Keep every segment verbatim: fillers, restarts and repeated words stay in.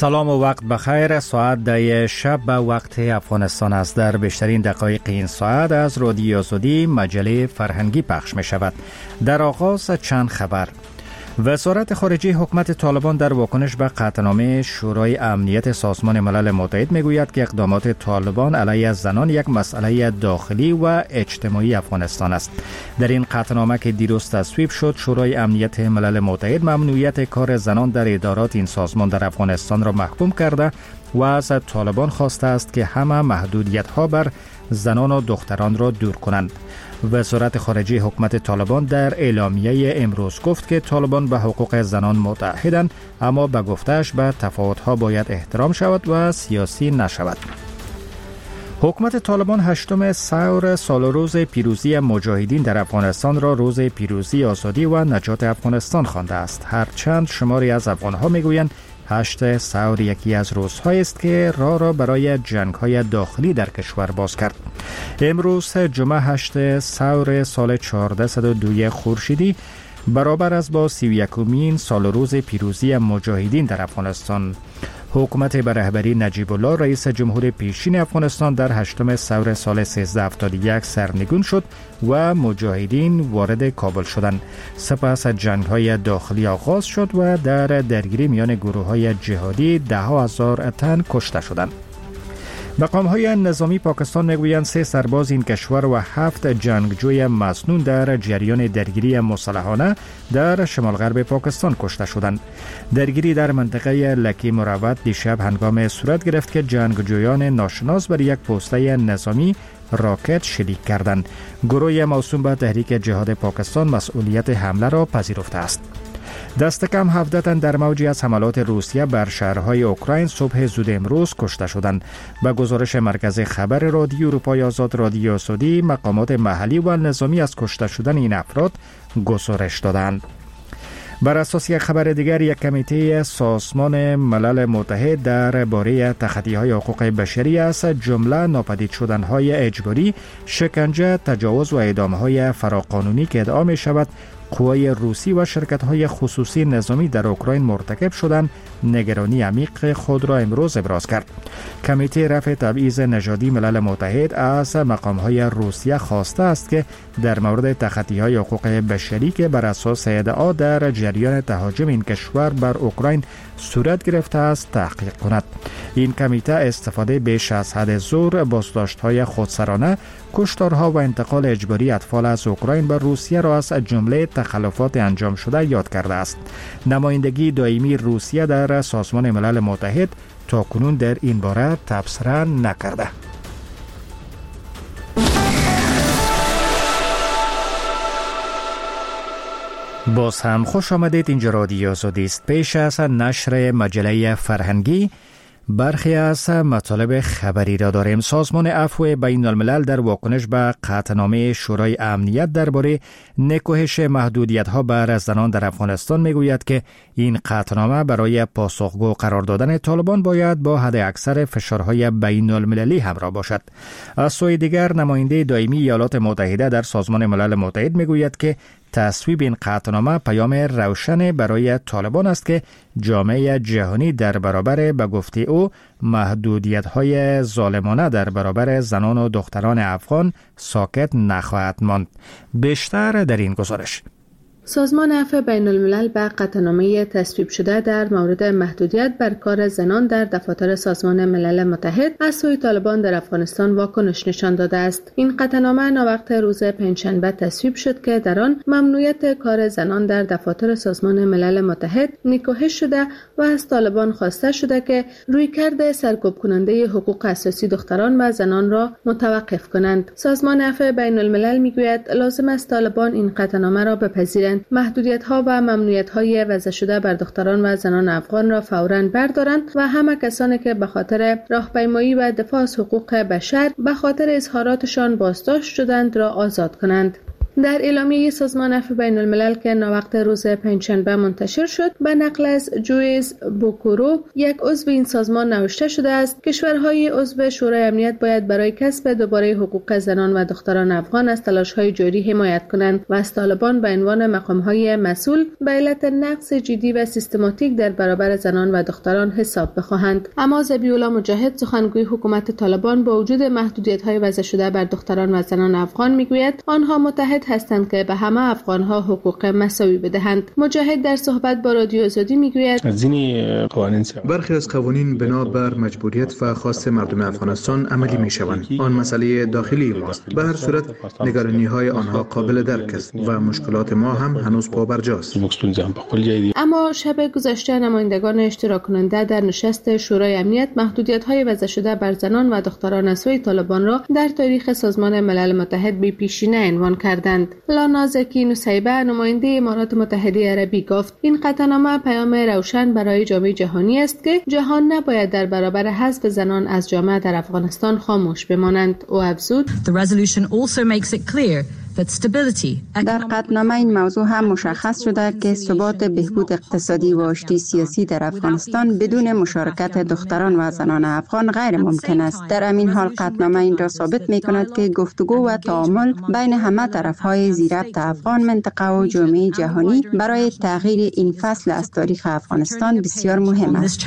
سلام و وقت بخیر. ساعت ده شب به وقت افغانستان است. در بیشترین دقایق این ساعت از رادیو آزادی مجله فرهنگی پخش می شود. در آغاز چند خبر. وزارت خارجه حکومت طالبان در واکنش به قطعنامه شورای امنیت سازمان ملل متحد می گوید که اقدامات طالبان علیه زنان یک مسئله داخلی و اجتماعی افغانستان است. در این قطعنامه که دیروز تصویب شد، شورای امنیت ملل متحد ممنوعیت کار زنان در ادارات این سازمان در افغانستان را محکوم کرده و از طالبان خواسته است که همه محدودیت ها بر زنان و دختران را دور کنند. وزارت خارجه حکومت طالبان در اعلامیه امروز گفت که طالبان به حقوق زنان متعهدند، اما به گفته‌اش به تفاوت‌ها باید احترام شود و سیاسی نشود. حکومت طالبان هشتم سور سال روز پیروزی مجاهدین در افغانستان را روز پیروزی آزادی و نجات افغانستان خوانده است. هرچند شماری از افغان‌ها می‌گویند هشت سور یکی از روزهایی است که راه را برای جنگ‌های داخلی در کشور باز کرد. امروز جمعه هشت سور سال چهارصد و دو خورشیدی برابر است با سی و یکمین سال روز پیروزی مجاهدین در افغانستان. حکومت به رهبری نجیب الله رئیس جمهور پیشین افغانستان در هشتم سور سال سیزده هفتاد و یک سرنگون شد و مجاهدین وارد کابل شدند. سپس جنگ‌های داخلی آغاز شد و در درگیری میان گروه‌های جهادی ده ها هزار تن کشته شدند. مقام‌های نظامی پاکستان میگویند سه سرباز این کشور و هفت جنگجوی مسنون در جریان درگیری مسلحانه در شمال غرب پاکستان کشته شدند. درگیری در منطقه لکی مروت دیشب هنگام صورت گرفت که جنگجویان ناشناس بر یک پوسته نظامی راکت شلیک کردند. گروه موسوم به تحریک جهاد پاکستان مسئولیت حمله را پذیرفته است. دست کم هفده تن در موجی از حملات روسیه بر شهرهای اوکراین صبح زود امروز کشته شدند. به گزارش مرکز خبر رادیو اروپای آزاد رادیو آزادی، مقامات محلی و نظامی از کشته شدن این افراد گزارش دادند. بر اساس یک خبر دیگر، یک کمیته سازمان ملل متحد درباره تخطی‌های حقوق بشری از جمله ناپدید شدن‌های اجباری، شکنجه، تجاوز و اعدام‌های فراقانونی که ادعا می‌شود قوای روسی و شرکت‌های خصوصی نظامی در اوکراین مرتکب شدند، نگرانی عمیق خود را امروز ابراز کرد. کمیته رفع تبعیض نژادی ملل متحد از مقام‌های روسیه خواسته است که در مورد تخطی‌های حقوق بشری که بر اساس ادعا در جریان تهاجم این کشور بر اوکراین صورت گرفته است تحقیق کند. این کمیته استفاده بیش از حد زور، بازداشت‌های خودسرانه، کشتارها و انتقال اجباری اطفال از اوکراین به روسیه را از جمله تخلفات انجام شده یاد کرده است. نمایندگی دائمی روسیه در سازمان ملل متحد تاکنون در این باره تبصره نکرده. باز هم خوش آمدید. اینجا رادیو آزادی است. پیش از نشر مجله فرهنگی برخی از مطالب خبری را داریم. سازمان عفو بین الملل در واکنش به قطعنامه شورای امنیت درباره نکوهش محدودیت‌ها بر زنان در افغانستان میگوید که این قطعنامه برای پاسخگو قرار دادن طالبان باید با حد اکثر فشارهای بین المللی همراه باشد. از سوی دیگر، نماینده دائمی ایالات متحده در سازمان ملل متحد میگوید که تصویب این قطعنامه پیام روشن برای طالبان است که جامعه جهانی در برابر به گفته او محدودیت‌های ظالمانه در برابر زنان و دختران افغان ساکت نخواهد ماند. بیشتر در این گزارش. سازمان عفو بین الملل به قطعنامه تصویب شده در مورد محدودیت بر کار زنان در دفاتر سازمان ملل متحد از سوی طالبان در افغانستان واکنش نشان داده است. این قطعنامه ناوقت روز پنجشنبه تصویب شد که در آن ممنوعیت کار زنان در دفاتر سازمان ملل متحد نکوهش شده و از طالبان خواسته شده که رویکرد سرکوب کننده حقوق اساسی دختران و زنان را متوقف کنند. سازمان عفو بین الملل میگوید لازم است طالبان این قطعنامه را بپذیرند، محدودیت‌ها و ممنوعیت‌های وضع شده بر دختران و زنان افغان را فوراً بردارند و همه کسانی که به خاطر راهپیمایی و دفاع از حقوق بشر به خاطر اظهاراتشان بازداشت شدند را آزاد کنند. در اعلامیه سازمان عفو بین الملل که ناوقت روز پنجشنبه منتشر شد، به نقل از جویس بوکورو، یک عضو این سازمان، نوشته شده است کشورهای عضو شورای امنیت باید برای کسب دوباره حقوق زنان و دختران افغان از تلاش‌های جاری حمایت کنند و از طالبان به عنوان مقام‌های مسئول به علت نقض جدی و سیستماتیک در برابر زنان و دختران حساب بخواهند. اما ذبیح‌الله مجاهد، سخنگوی حکومت طالبان، با وجود محدودیت‌های وضع شده بر دختران و زنان افغان میگوید آنها متحد هستند که به همه افغان‌ها حقوق مساوی بدهند. مجاهد در صحبت با رادیو آزادی میگوید برخی از قوانین بنا بر مجبوریت و خواست مردم افغانستان عملی میشوند. آن مسئله داخلی ماست. به هر صورت نگرانی‌های آنها قابل درک است و مشکلات ما هم هنوز پابرجاست. اما شب گذشته نمایندگان اشتراک کننده در نشست شورای امنیت محدودیت‌های وضع شده بر زنان و دختران از سوی طالبان را در تاریخ سازمان ملل متحد بی پیشینه عنوان کردند. لانا زکی نصیبه، نماینده امارات متحده عربی، گفت این قطعنامه پیام روشن برای جامعه جهانی است که جهان نباید در برابر حذف زنان از جامعه در افغانستان خاموش بمانند. او افزود در قطعنامه این موضوع هم مشخص شده که ثبات بهبود اقتصادی و آشتی سیاسی در افغانستان بدون مشارکت دختران و زنان افغان غیر ممکن است. در همین حال قطعنامه این را ثابت می کند که گفتگو و تعامل بین همه طرف‌های زیربط افغان، منطقه و جامعه جهانی برای تغییر این فصل از تاریخ افغانستان بسیار مهم است.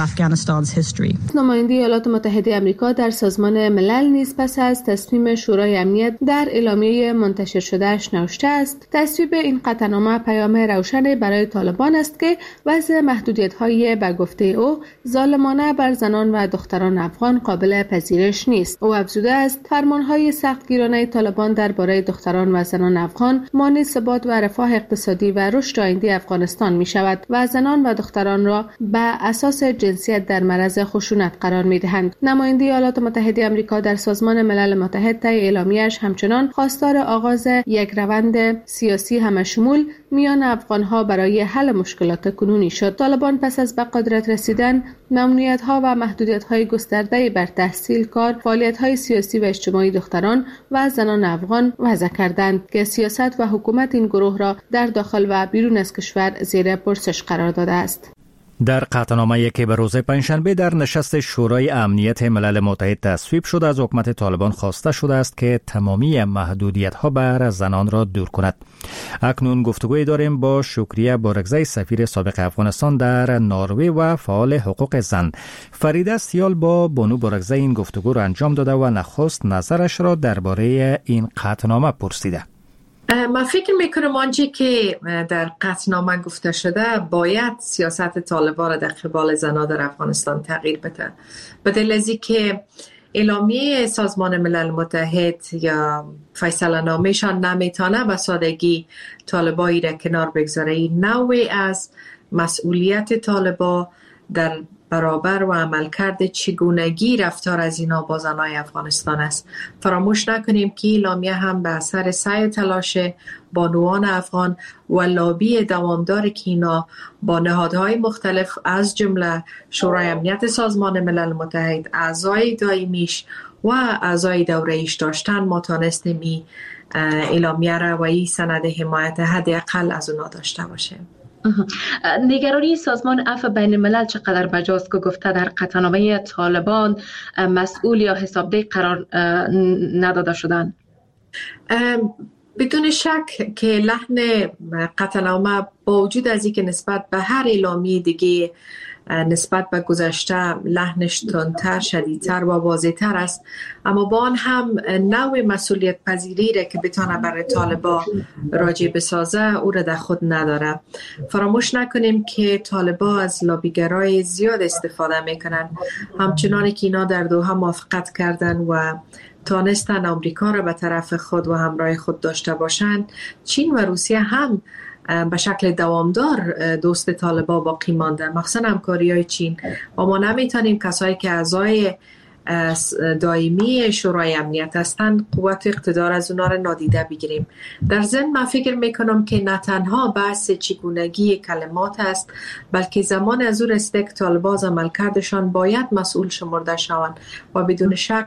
نماینده ایالات متحده آمریکا در سازمان ملل نیز پس از تصمیم شورای امنیت در اعلامیه منتشر شدهش نوشته است تصویب این قطعنامه پیام روشنی برای طالبان است که وضع محدودیت‌های به گفته او ظالمانه بر زنان و دختران افغان قابل پذیرش نیست. او افزوده است فرمان‌های سختگیرانه طالبان درباره دختران و زنان افغان مانع ثبات و رفاه اقتصادی و رشد آینده افغانستان می‌شود و زنان و دختران را به اساس جنسیت در معرض خشونت قرار می‌دهند. نماینده ایالات متحده آمریکا در سازمان ملل متحد طی اعلامیه‌اش همچنان خواستار آغاز یک روند سیاسی همشمول میان افغان‌ها برای حل مشکلات کنونی شد. طالبان پس از به قدرت رسیدن ممنوعیت‌ها و محدودیت‌های گسترده بر تحصیل، کار، فعالیت‌های سیاسی و اجتماعی دختران و زنان افغان وضع کردند که سیاست و حکومت این گروه را در داخل و بیرون از کشور زیر پرسش قرار داده است. در قطعنامه‌ای که به روز پنجشنبه در نشست شورای امنیت ملل متحد تصویب شد، از حکومت طالبان خواسته شده است که تمامی محدودیت‌ها بر زنان را دور کند. اکنون گفتگوی داریم با شکریه بارگزی، سفیر سابق افغانستان در نروژ و فعال حقوق زن. فریده سیال با بانو بارگزی این گفتگو را انجام داده و نخست نظرش را درباره این قطعنامه پرسیده. من فکر میکنم آنچه که در قطعنامه گفته شده باید سیاست طالبان در قبال زنان در افغانستان تغییر بده، به دلیل از اینکه اعلامیه سازمان ملل متحد یا فیصله نامه‌شان نمیتونه به سادگی طالبایی را کنار بگذاره. نوعی از مسئولیت طالبان در برابر و عملکرد چگونگی رفتار از اینا با زنای افغانستان است. فراموش نکنیم که اعلامیه هم به اثر سعی و تلاش بانوان افغان و لابی دوامدار که اینا با نهادهای مختلف از جمله شورای امنیت سازمان ملل متحد، اعضای دائمیش و اعضای دوره‌ایش داشتن، ما تانستیم این اعلامیه را و این سند حمایت حداقل از اونا داشته باشیم. نگرانی سازمان عفو بین الملل چقدر بجاست که گفته در قطعنامه طالبان مسئول یا حسابدهی قرار نداده شدن؟ بدون شک که لحن قطعنامه با وجود از اینکه نسبت به هر اعلامیه دیگه نسبت به گذشته لحنش تندتر، شدیدتر و واضح‌تر است، اما با آن هم نوع مسئولیت پذیری را که بتانه برای طالبان راجع بسازه او را در خود نداره. فراموش نکنیم که طالبان از لابیگرای زیاد استفاده میکنن، همچنانی که اینا در دوحه موافقت کردن و تانستن آمریکا را به طرف خود و همراه خود داشته باشند. چین و روسیه هم به شکل دوامدار دوست طالبان باقی مانده، مخصوصا همکاری‌های چین، و ما نمیتونیم کسایی که اعضای دائمی شورای امنیت هستند قوت اقتدار از اونا را نادیده بگیریم. در ضمن من فکر میکنم که نه تنها بحث چگونگی کلمات است، بلکه زمان از او رسیده که طالبان عملکردشان باید مسئول شمرده شوند و بدون شک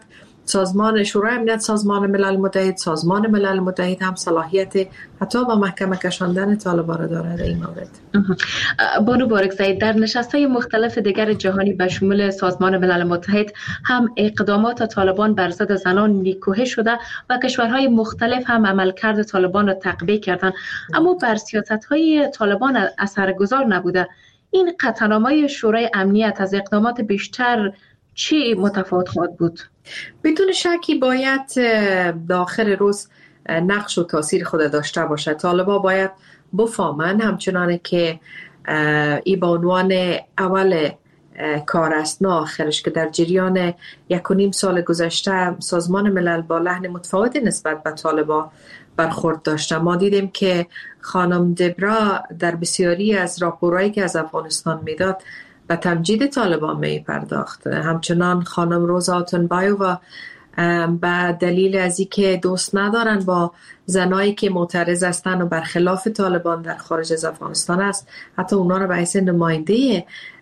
سازمان شورای امنیت سازمان ملل متحد، سازمان ملل متحد هم صلاحیت حتی با محکمه کشاندن طالبان را داره در این مورد. بانو بارکزئی، در نشست‌های مختلف دیگر جهانی به شمول سازمان ملل متحد هم اقدامات طالبان بر ضد زنان نیکوهی شده و کشورهای مختلف هم عملکرد طالبان را تقویه کردند، اما بر سیاست‌های طالبان اثرگذار نبوده. این قطعنامه شورای امنیت از اقدامات بیشتر چی متفاوت خواهد بود؟ بدون شکی باید داخل روز نقش و تاثیر خود داشته باشه. طالبان باید بفهمن همچنانه که ای به عنوان اول کار است نه آخرش که در جریان یک و نیم سال گذشته سازمان ملل با لحن متفاوت نسبت به طالبان برخورد داشته. ما دیدیم که خانم دبرا در بسیاری از راپورهایی که از افغانستان میداد به تمجید طالبان می پرداخت. همچنان خانم روزا آتونبایووا به دلیل از اینکه دوست ندارن با زنایی که معترض هستند و برخلاف طالبان در خارج از افغانستان است، حتی اونا رو به حیث نماینده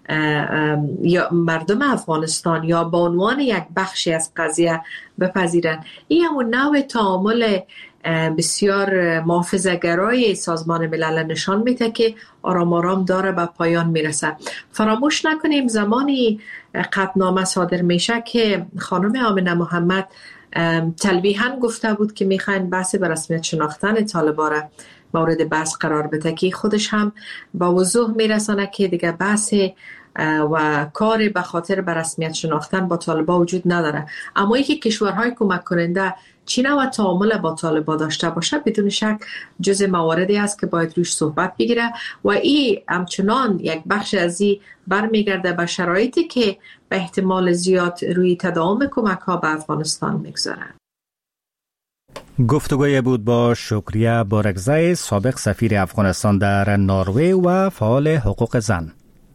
یا مردم افغانستان یا به عنوان یک بخشی از قضیه بپذیرن. این همون نوع تعامل بسیار محافظه‌گرای سازمان ملل نشان میده که آرام آرام داره به پایان میرسه. فراموش نکنیم زمانی قطعنامه صادر میشه که خانم آمنه محمد تلویحاً گفته بود که میخواین بحث به رسمیت شناختن طالبان را مورد بحث قرار بده، که خودش هم با وضوح میرسانه که دیگه بحث و کار به خاطر به رسمیت شناختن با طالبان وجود نداره. اما اینکه کشورهای کمک کننده چین و تعامل با طالبان داشته باشه بدون شک جزء مواردی است که باید روش صحبت بگیره و این همچنان یک بخش از این برمیگرده به شرایطی که به احتمال زیاد روی تداوم کمک ها به افغانستان میگذارن. گفتگوی بود با شکریه بارکزئی، سابق سفیر افغانستان در نروژ و فعال حقوق زن.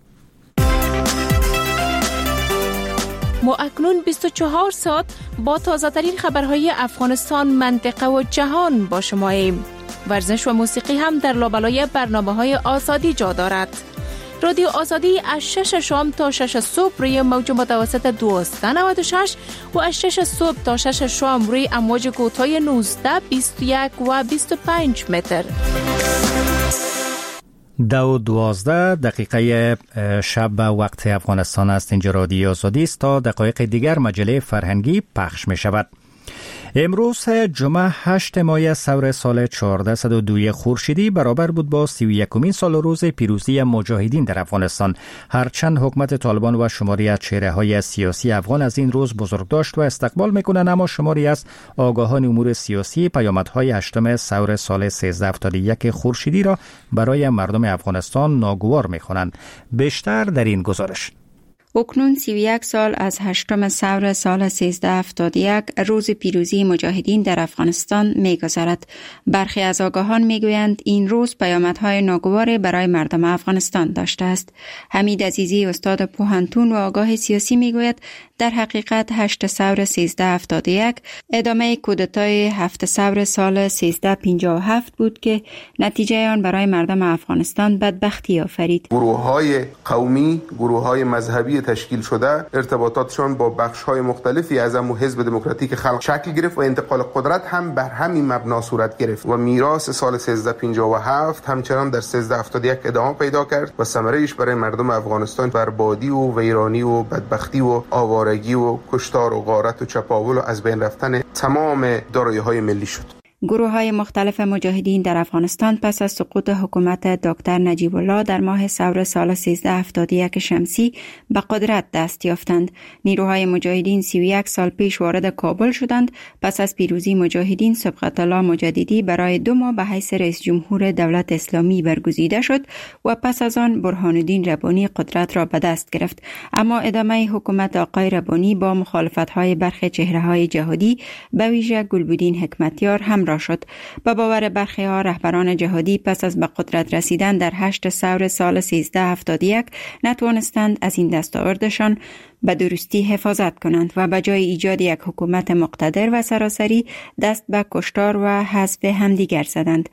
ما اکنون بیست و چهار ساعت با تازه ترین خبرهای افغانستان، منطقه و جهان با شماییم. ورزش و موسیقی هم در لابلای برنامه‌های آزادی جا دارد. رادیو آزادی از شش شام تا شش صبح روی موج متوسط دویست و نود و شش و از شش صبح تا شش شام روی امواج کوتاه نوزده، بیست و یک و بیست و پنج متر. دو دوازده دقیقه شب وقت افغانستان است. اینجا رادیو آزادی است. تا دقایق دیگر مجله فرهنگی پخش می شود. امروز جمعه هشت ماه سور سال چهارصد و دو خورشیدی برابر بود با سی و یکمین سال روز پیروزی مجاهدین در افغانستان. هرچند حکومت طالبان و شماری از چهره‌های سیاسی افغان از این روز بزرگداشت و استقبال میکنند، اما شماری از آگاهان امور سیاسی پیامدهای هشتم سور سال سیزده هفتاد و یک خورشیدی را برای مردم افغانستان ناگوار میخوانند. بیشتر در این گزارش. اکنون سی و یک سال از هشتم سور سال سیزده هفتاد و یک روز پیروزی مجاهدین در افغانستان می‌گذرد. برخی از آگاهان میگویند این روز پیامدهای ناگوار برای مردم افغانستان داشته است. حمید عزیزی، استاد پوهنتون و آگاه سیاسی، میگوید در حقیقت هشت سور سیزده هفتاد و یک ادامه کودتای هفت سور سال سیزده پنجاه و هفت بود که نتیجه آن برای مردم افغانستان بدبختی آفرید. گروه‌های قومی، گروه‌های مذهبی تشکیل شده ارتباطاتشان با بخش‌های مختلفی از همون حزب دموکراتیک خلق شکل گرفت و انتقال قدرت هم بر همین مبنا صورت گرفت و میراث سال سیزده پنجاه و هفت همچنان در سیزده هفتاد و یک ادامه پیدا کرد و ثمره‌اش برای مردم افغانستان بربادی و ویرانی و بدبختی و آوارگی و کشتار و غارت و چپاول و از بین رفتن تمام دارایی‌های ملی شد. گروه‌های مختلف مجاهدین در افغانستان پس از سقوط حکومت دکتر نجیب الله در ماه سور سال سیزده هفتاد و یک شمسی به قدرت دست یافتند. نیروهای مجاهدین سی و یک سال پیش وارد کابل شدند. پس از پیروزی مجاهدین سبقت الله مجددی برای دو ماه به حیث رئیس جمهور دولت اسلامی برگزیده شد و پس از آن برهان الدین ربانی قدرت را به دست گرفت. اما ادامه حکومت آقای ربانی با مخالفت‌های برخی چهره‌های جهادی به ویژه گلبدین حکمتیار هم شد. با باور برخی ها رهبران جهادی پس از به قدرت رسیدن در هشت سور سال سیزده هفتاد و یک نتوانستند از این دستاوردشان به درستی حفاظت کنند و به جای ایجاد یک حکومت مقتدر و سراسری دست به کشتار و حذف همدیگر زدند.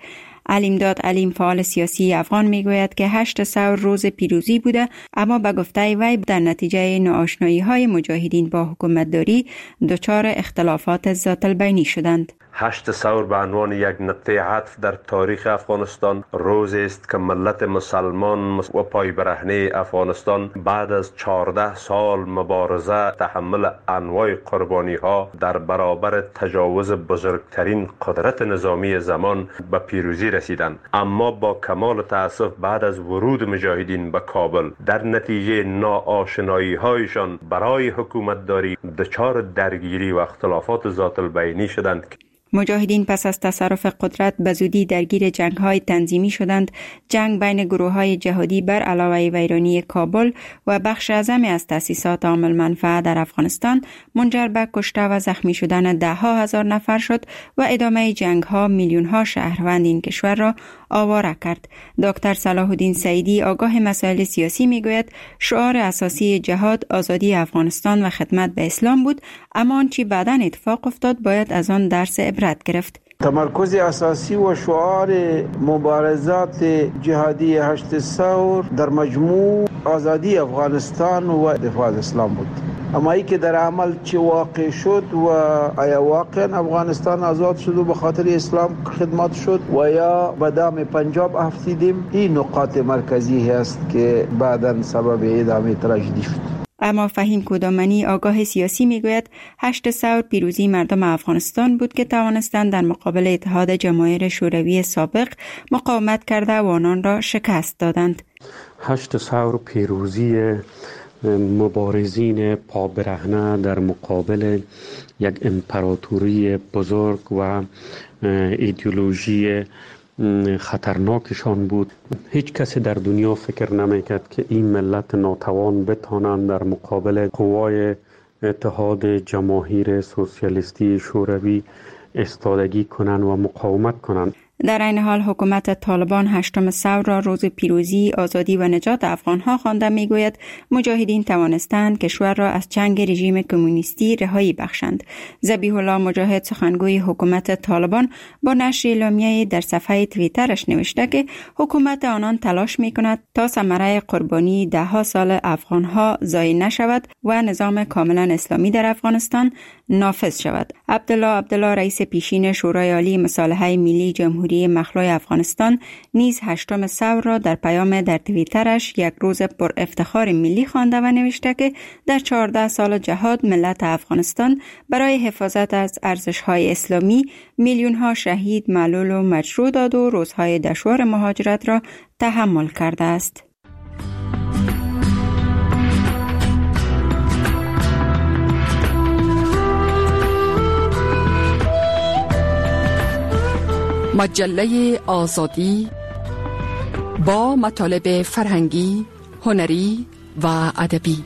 علیمداد علیم فعال سیاسی افغان میگوید که هشت ثور روز پیروزی بوده، اما به گفته وی در نتیجه ناآشنایی های مجاهدین با حکومتداری دچار اختلافات ذات البینی شدند. هشت ثور به عنوان یک نقطه عطف در تاریخ افغانستان روزی است که ملت مسلمان و پای برهنه افغانستان بعد از چهارده سال مبارزه تحمل انواع قربانی ها در برابر تجاوز بزرگترین قدرت نظامی زمان به پیروزی رسیدند، اما با کمال تأسف بعد از ورود مجاهدین به کابل در نتیجه ناآشنایی هایشان برای حکومتداری دچار درگیری و اختلافات ذات البینی شدند. مجاهدین پس از تصرف قدرت به زودی درگیر جنگ‌های تنظیمی شدند. جنگ بین گروه‌های جهادی بر علاوه ویرانی کابل و بخش اعظمی از تأسیسات عامل منفعه در افغانستان منجر به کشته و زخمی شدن ده ها هزار نفر شد و ادامه جنگ‌ها میلیون ها شهروند این کشور را آواره کرد. دکتر صلاح الدین سعیدی آگاه مسائل سیاسی میگوید شعار اساسی جهاد آزادی افغانستان و خدمت به اسلام بود، اما آنچه بعداً اتفاق افتاد باید از آن درس عبرت گرفت. تمرکز اساسی و شعار مبارزات جهادی هشت ثور در مجموع آزادی افغانستان و دفاع از اسلام بود، اما ای که در عمل چه واقع شد و آیا واقعا افغانستان آزاد شد و به خاطر اسلام خدمت شد و یا به دام پنجاب افتیدیم، این نقاط مرکزی هست که بعداً سبب ادامه تراژدی شد. اما فهیم کودامنی آگاه سیاسی میگوید هشت ثور پیروزی مردم افغانستان بود که توانستند در مقابل اتحاد جماهیر شوروی سابق مقاومت کرده و آنان را شکست دادند. هشت ثور پیروزی مبارزین پابرهنه در مقابل یک امپراتوری بزرگ و ایدئولوژی خطرناکشان بود. هیچ کسی در دنیا فکر نمیکرد که این ملت ناتوان بتوانند در مقابل قوای اتحاد جماهیر سوسیالیستی شوروی ایستادگی کنند و مقاومت کنند. در این حال حکومت طالبان هشتم ثور را روز پیروزی، آزادی و نجات افغانها خوانده میگوید مجاهدین توانستند کشور را از چنگ رژیم کمونیستی رهایی بخشند. ذبیح الله مجاهد سخنگوی حکومت طالبان با نشر اعلامیه‌ای در صفحه توییترش نوشته که حکومت آنان تلاش میکند تا ثمره قربانی ده ها سال افغانها ضایع نشود و نظام کاملا اسلامی در افغانستان نافذ شود. عبدالله عبدالله رئیس پیشین شورای عالی مصالحه ملی جمهوری مخلوع افغانستان نیز هشتم ثور را در پیام در توییترش یک روز پر افتخار ملی خوانده و نوشته که در چهارده سال جهاد ملت افغانستان برای حفاظت از ارزش‌های اسلامی میلیون‌ها شهید، معلول و مجروح داد و روزهای دشوار مهاجرت را تحمل کرده است. مجله آزادی با مطالب فرهنگی، هنری و ادبی.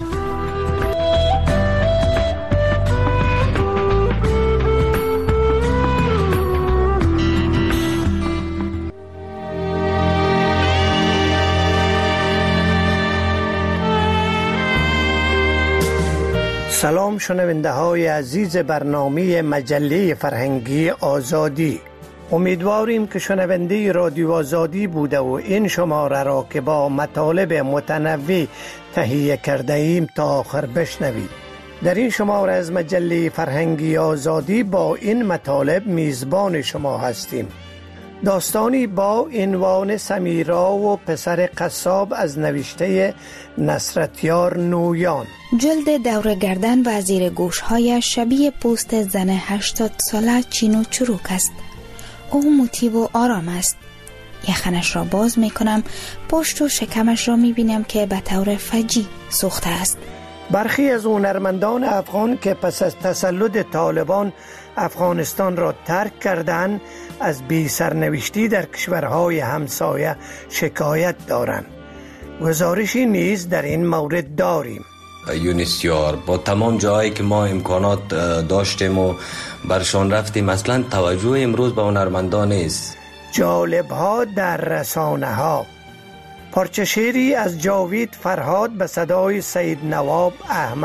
سلام شنونده های عزیز برنامه مجله فرهنگی آزادی. امیدواریم که شنونده رادیو آزادی بوده و این شماره را که با مطالب متنوع تهیه کرده ایم تا آخر بشنوید. در این شماره از مجله فرهنگی آزادی با این مطالب میزبان شما هستیم. داستانی با عنوان سمیرا و پسر قصاب از نوشته نصرتیار نویان. جلد دور گردن و زیر گوش‌هایش شبیه پوست زن هشتاد ساله چین و چروک است. او مطیع و آرام است. یخنش را باز می کنم، پشت و شکمش را می بینم که به طور فجی سوخته است. برخی از هنرمندان افغان که پس از تسلط طالبان افغانستان را ترک کردند از بی سرنوشتی در کشورهای همسایه شکایت دارند. گزارشی نیز در این مورد داریم. یونیسیار با تمام جایی که ما امکانات داشتیم و برشان رفتیم، اصلا توجه امروز به هنرمندان نیست. جالب ها در رسانه ها. پارچه شعری از جاوید فرهاد به صدای سید نواب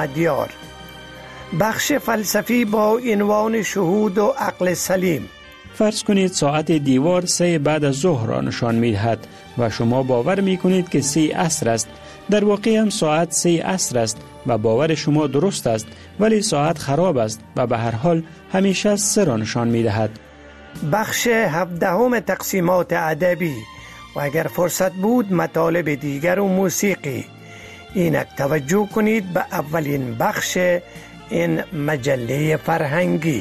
احمدیار. بخش فلسفی با عنوان شهود و عقل سلیم. فرض کنید ساعت دیوار سه بعد از ظهر را نشان می دهد و شما باور می کنید که سه عصر است. در واقع هم ساعت سه عصر است و باور شما درست است، ولی ساعت خراب است و به هر حال همیشه سه را نشان می دهد. بخش هفدهم تقسیمات ادبی و اگر فرصت بود مطالب دیگر و موسیقی. اینک توجه کنید به اولین بخش این مجله فرهنگی.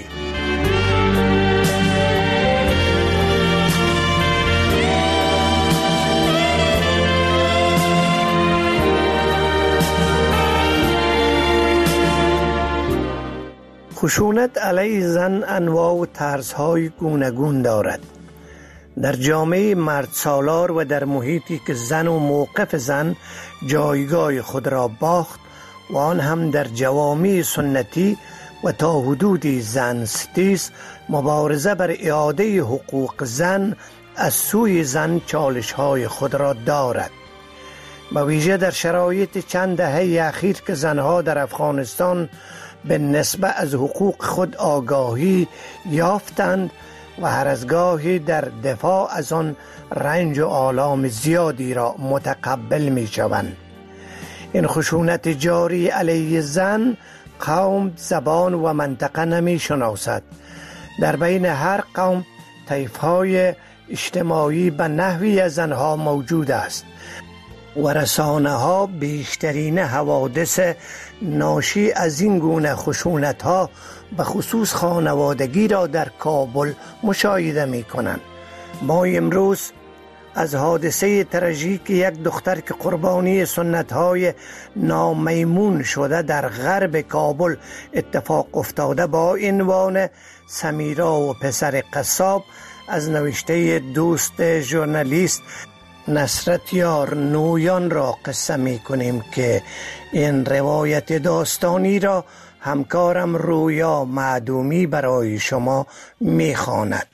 خشونت علیه زن انواع و طرزهای گوناگون دارد. در جامعه مرد سالار و در محیطی که زن و موقف زن جایگاه خود را باخت و آن هم در جوامع سنتی و تا حدودی زن ستیز، مبارزه بر اعاده حقوق زن از سوی زن چالش‌های خود را دارد. به ویژه در شرایط چند دهه اخیر که زنها در افغانستان به نسبت از حقوق خود آگاهی یافتند و هر از گاهی در دفاع از آن رنج و آلام زیادی را متقبل می شوند. این خشونت جاری علیه زن قوم، زبان و منطقه نمی شناسد. در بین هر قوم طیف‌های اجتماعی به نحوی از زنها موجود است و رسانه ها بیشترین حوادث ناشی از این گونه خشونت ها به خصوص خانوادگی را در کابل مشاهده می کنند. ما امروز از حادثه تراژیک یک دختر که قربانی سنت های نامیمون شده در غرب کابل اتفاق افتاده با عنوان سمیرا و پسر قصاب از نوشته دوست ژورنالیست نصرت یار نویان را قصه می کنیم که این روایت داستانی را همکارم رویا معدومی برای شما می خواند.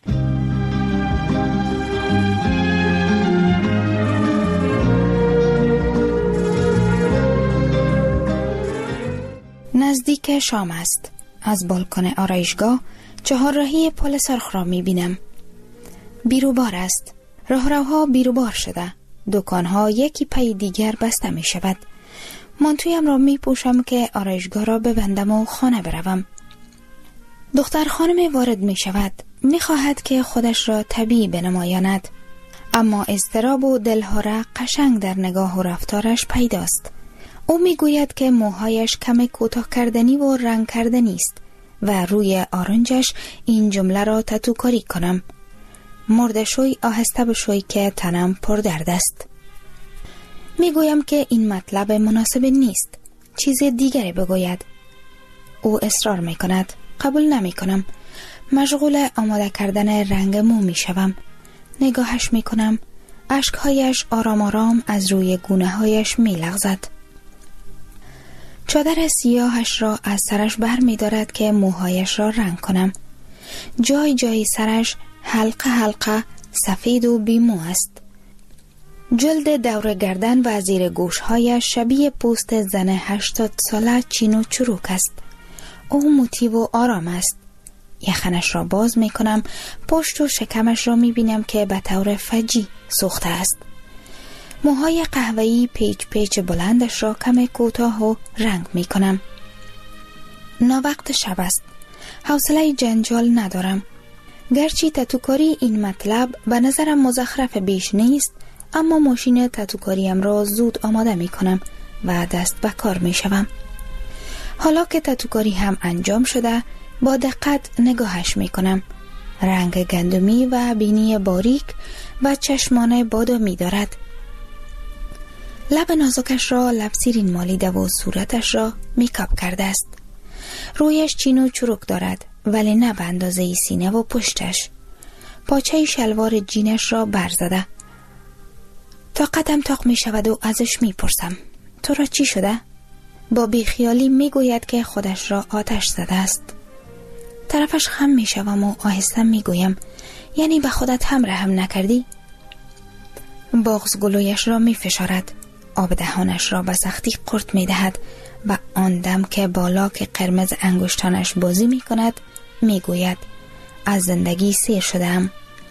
نزدیک شام است. از بالکن آرایشگاه چهارراهی پل سرخ را می بینم. بیروبار است. راهروها بیروبار شده. دکانها یکی پی دیگر بسته می شود. مانتویم را می پوشم که آرایشگاه را ببندم و خانه بروم. دختر خانم وارد می شود. می خواهد که خودش را طبیعی بنمایاند. اما اضطراب و دلهره قشنگ در نگاه و رفتارش پیداست. او می گوید که موهایش کم کوتاه کردنی و رنگ کردنی است و روی آرنجش این جمله را تتوکاری کنم: مرده شوی آهسته بشوی که تنم پر درد است. می گویم که این مطلب مناسب نیست، چیز دیگری بگوید. او اصرار می کند. قبول نمی کنم. مشغول آماده کردن رنگ مو می شوم. نگاهش می کنم. اشکهایش آرام آرام از روی گونه هایش می لغزد. چادر سیاهش را از سرش بر می دارد که موهایش را رنگ کنم. جای جای سرش حلقه حلقه سفید و بیمو است. جلد دور گردن و زیر گوشهایش شبیه پوست زن هشتاد ساله چین و چروک است. او موتیو و آرام است. یخنش را باز می کنم. پشت و شکمش را می بینم که به طور فجی سوخته است. موهای قهوه‌ای پیچ پیچ بلندش را کم کوتاه و رنگ می کنم. ناوقت شب است. حوصله جنجال ندارم. گرچه تتوکاری این مطلب به نظرم مزخرف بیش نیست، اما ماشین تتوکاریم را زود آماده می کنم و دست به کار می شوم. حالا که تتوکاری هم انجام شده، با دقت نگاهش می کنم. رنگ گندمی و بینی باریک و چشمان بادامی دارد. لب نازکش را لب سیرین مالیده و صورتش را میکاپ کرده است. رویش چین و چروک دارد، ولی نه به اندازه سینه و پشتش. پاچه شلوار جینش را برزده. تا قدم تاق می شود و ازش می پرسم: تو را چی شده؟ با بیخیالی می گوید که خودش را آتش زده است. طرفش خم می شوم و آهسته می گویم: یعنی به خودت هم رحم نکردی؟ بغض گلویش را می فشارد. آب دهانش را به سختی قورت می دهد و آن دم که بالا که قرمز انگشتانش بازی می کند می گوید: از زندگی سیر شدم.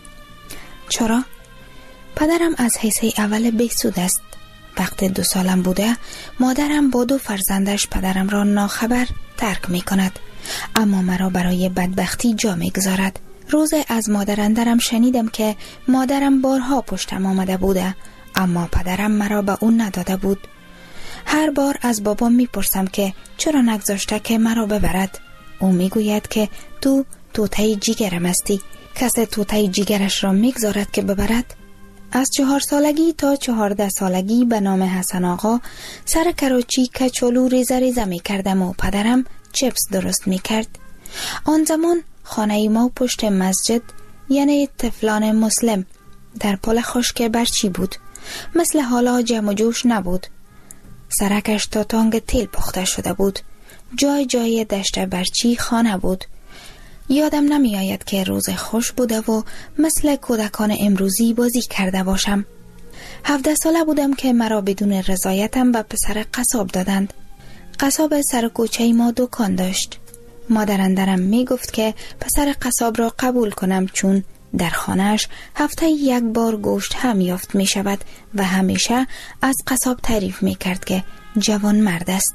چرا؟ پدرم از حیث اول بیسود است. وقتی دو سالم بوده مادرم با دو فرزندش پدرم را ناخبر ترک می کند، اما مرا برای بدبختی جا می گذارد. روز از مادر اندرم شنیدم که مادرم بارها پشتم آمده بوده، اما پدرم مرا به اون نداده بود. هر بار از بابام می پرسم که چرا نگذاشته که مرا ببرد. او می گوید که تو توتای جیگرم هستی، کسی توتای جیگرش را می گذارد که ببرد؟ از چهار سالگی تا چهارده سالگی به نام حسن آقا سر کراچی کچالو ریزه ریزه می کردم و پدرم چپس درست می کرد. آن زمان خانه ما پشت مسجد، یعنی طفلان مسلم، در پل خشک برچی بود. مثل حالا جمع و جوش نبود. سرکش تا تانگ تیل پخته شده بود. جای جای دشت برچی خانه بود. یادم نمی آید که روز خوش بوده و مثل کودکان امروزی بازی کرده باشم. هفده ساله بودم که مرا بدون رضایتم به پسر قصاب دادند. قصاب سر کوچه ما دکان داشت. مادر اندرم می گفت که پسر قصاب را قبول کنم، چون در خانهش هفته یک بار گوشت هم یافت می شود و همیشه از قصاب تعریف می کرد که جوان مرد است.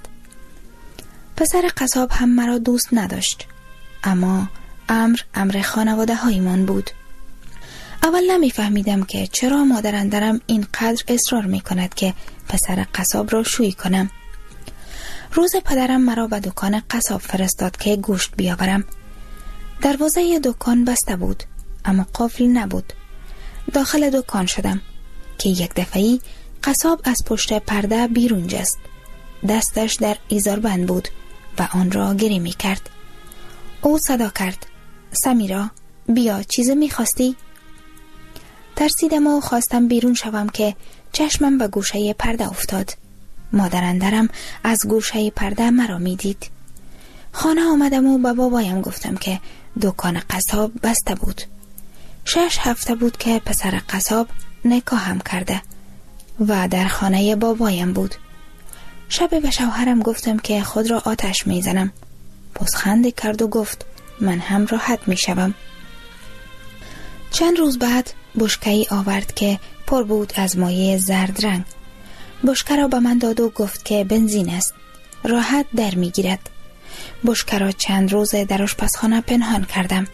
پسر قصاب هم مرا دوست نداشت، اما امر امر خانواده هایمان بود. اول نمی فهمیدم که چرا مادر اندرم اینقدر اصرار می کند که پسر قصاب را شویی کنم. روز پدرم مرا به دکان قصاب فرستاد که گوشت بیاورم. دروازه دکان بسته بود، اما قفل نبود. داخل دکان شدم که یک دفعی قصاب از پشت پرده بیرون جست. دستش در ایزار بند بود و آن را گری می کرد. او صدا کرد: سمیرا، بیا، چیز می خواستی؟ ترسیدم و خواستم بیرون شوم که چشمم به گوشه پرده افتاد. مادر اندرم از گوشه پرده مرا می دید. خانه آمدم و به بابایم گفتم که دکان قصاب بسته بود. شش هفته بود که پسر قصاب نکاهم کرده و در خانه بابایم بود. شب به شوهرم گفتم که خود را آتش می زنم. پوزخندی کرد و گفت من هم راحت می شوم. چند روز بعد بشکه‌ای آورد که پر بود از مایع زرد رنگ. بشکه را به من داد و گفت که بنزین است، راحت در می گیرد. بشکه را چند روز در آشپزخانه پنهان کردم.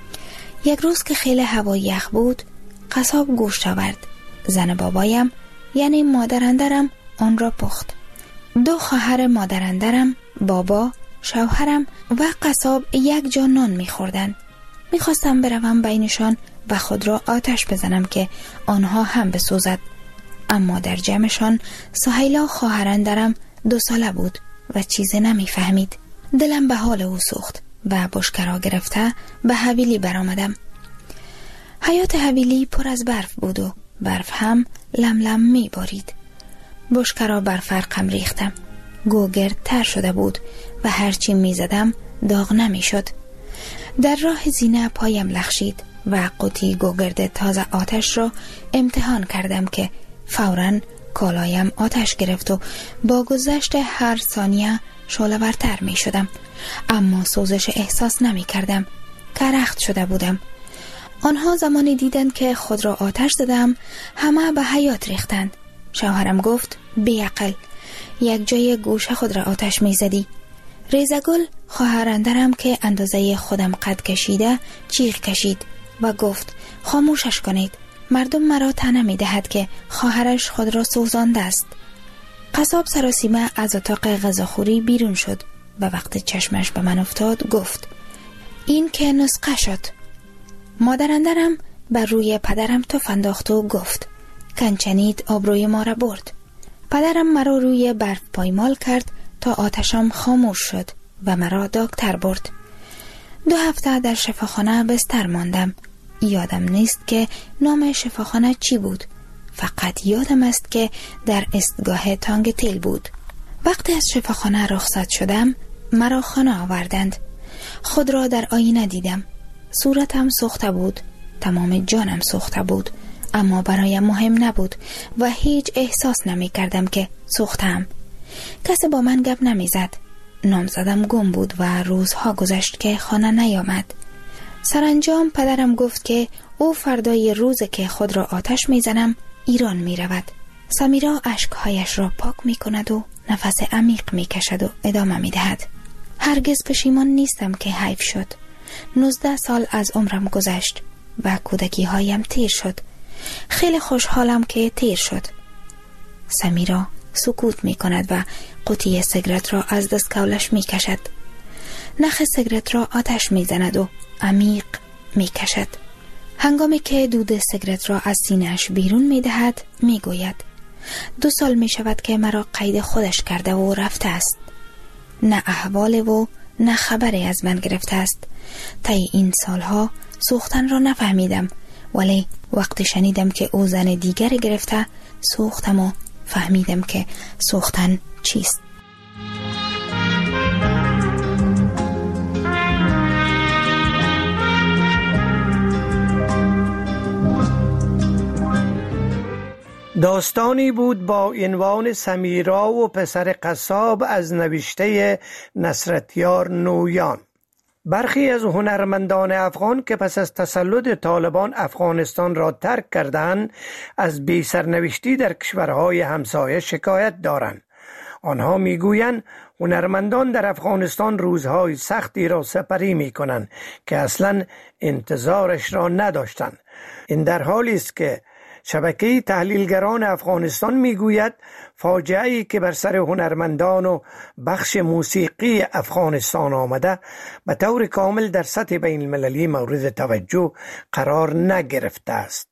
یک روز که خیلی هوا یخ بود، قصاب گوشت آورد. زن بابایم، یعنی مادر اندرم، آن را پخت. دو خواهر مادر اندرم، بابا، شوهرم و قصاب یک جا نان می خوردن. می خواستم بروم بینشان و خود را آتش بزنم که آنها هم بسوزد، اما در جمعشان سهیلا خواهر اندرم دو ساله بود و چیزی نمی فهمید. دلم به حال او سوخت و بشکه را گرفته به حویلی برآمدم. حیات حویلی پر از برف بود و برف هم لم لم می بارید. بشکه را بر فرقم ریختم. گوگرد تر شده بود و هرچی می زدم داغ نمی شد. در راه زینه پایم لخشید و قوطی گوگرد تازه آتش را امتحان کردم که فوراً کالایم آتش گرفت و با گذشت هر ثانیه شعله‌ورتر می شدم، اما سوزش احساس نمی کردم که رخت شده بودم. آنها زمانی دیدند که خود را آتش زدم همه به حیات ریختند. شوهرم گفت بیعقل، یک جای گوشه خود را آتش می زدی. ریزگل خواهر اندرم که اندازه خودم قد کشیده چیغ کشید و گفت خاموشش کنید، مردم مرا طعنه می دهد که خواهرش خود را سوزانده است. قصاب سراسیمه از اتاق غذاخوری بیرون شد و وقتی چشمش به من افتاد گفت این که نسخه شد. مادر اندرم بر روی پدرم تف انداخت و گفت کنچنید آبروی ما را برد. پدرم مرا روی برف پایمال کرد تا آتشم خاموش شد و مرا دکتر برد. دو هفته در شفاخانه بستر ماندم. یادم نیست که نام شفاخانه چی بود، فقط یادم است که در استگاه تانگ تیل بود. وقتی از شفاخانه رخصت شدم مرا خانه آوردند. خود را در آینه دیدم. صورتم سوخته بود، تمام جانم سوخته بود، اما برایم مهم نبود و هیچ احساس نمی کردم که سوختم. کسی با من گپ نمی زد. نامزدم گم بود و روزها گذشت که خانه نیامد. سرانجام پدرم گفت که او فردای روز که خود را آتش می زنم ایران می رود. سمیرا اشکهایش را پاک می کند و نفس عمیق می کشد و ادامه می دهد. هرگز پشیمان نیستم که حیف شد. نوزده سال از عمرم گذشت و کودکی هایم تیر شد. خیلی خوشحالم که تیر شد. سمیرا سکوت می کند و قوطی سیگرت را از دستکولش می کشد. نخ سیگرت را آتش می زند و عمیق می کشد. هنگامی که دود سیگرت را از سینه‌اش بیرون می دهد می گوید دو سال می شود که مرا قید خودش کرده و رفته است. نه احوال و نه خبری از من گرفته است. طی این سالها سوختن را نفهمیدم، ولی وقتی شنیدم که او زن دیگری گرفته سوختم و فهمیدم که سوختن چیست. داستانی بود با عنوان سمیرا و پسر قصاب از نوشته نصرتیار نویان. برخی از هنرمندان افغان که پس از تسلط طالبان افغانستان را ترک کردند از بی سرنوشتی در کشورهای همسایه شکایت دارند. آنها میگویند هنرمندان در افغانستان روزهای سختی را سپری می کنند که اصلا انتظارش را نداشتند. این در حالی است که شبکه تحلیلگران افغانستان میگوید فاجعه‌ای که بر سر هنرمندان و بخش موسیقی افغانستان آمده به طور کامل در سطح بین المللی مورد توجه قرار نگرفته است.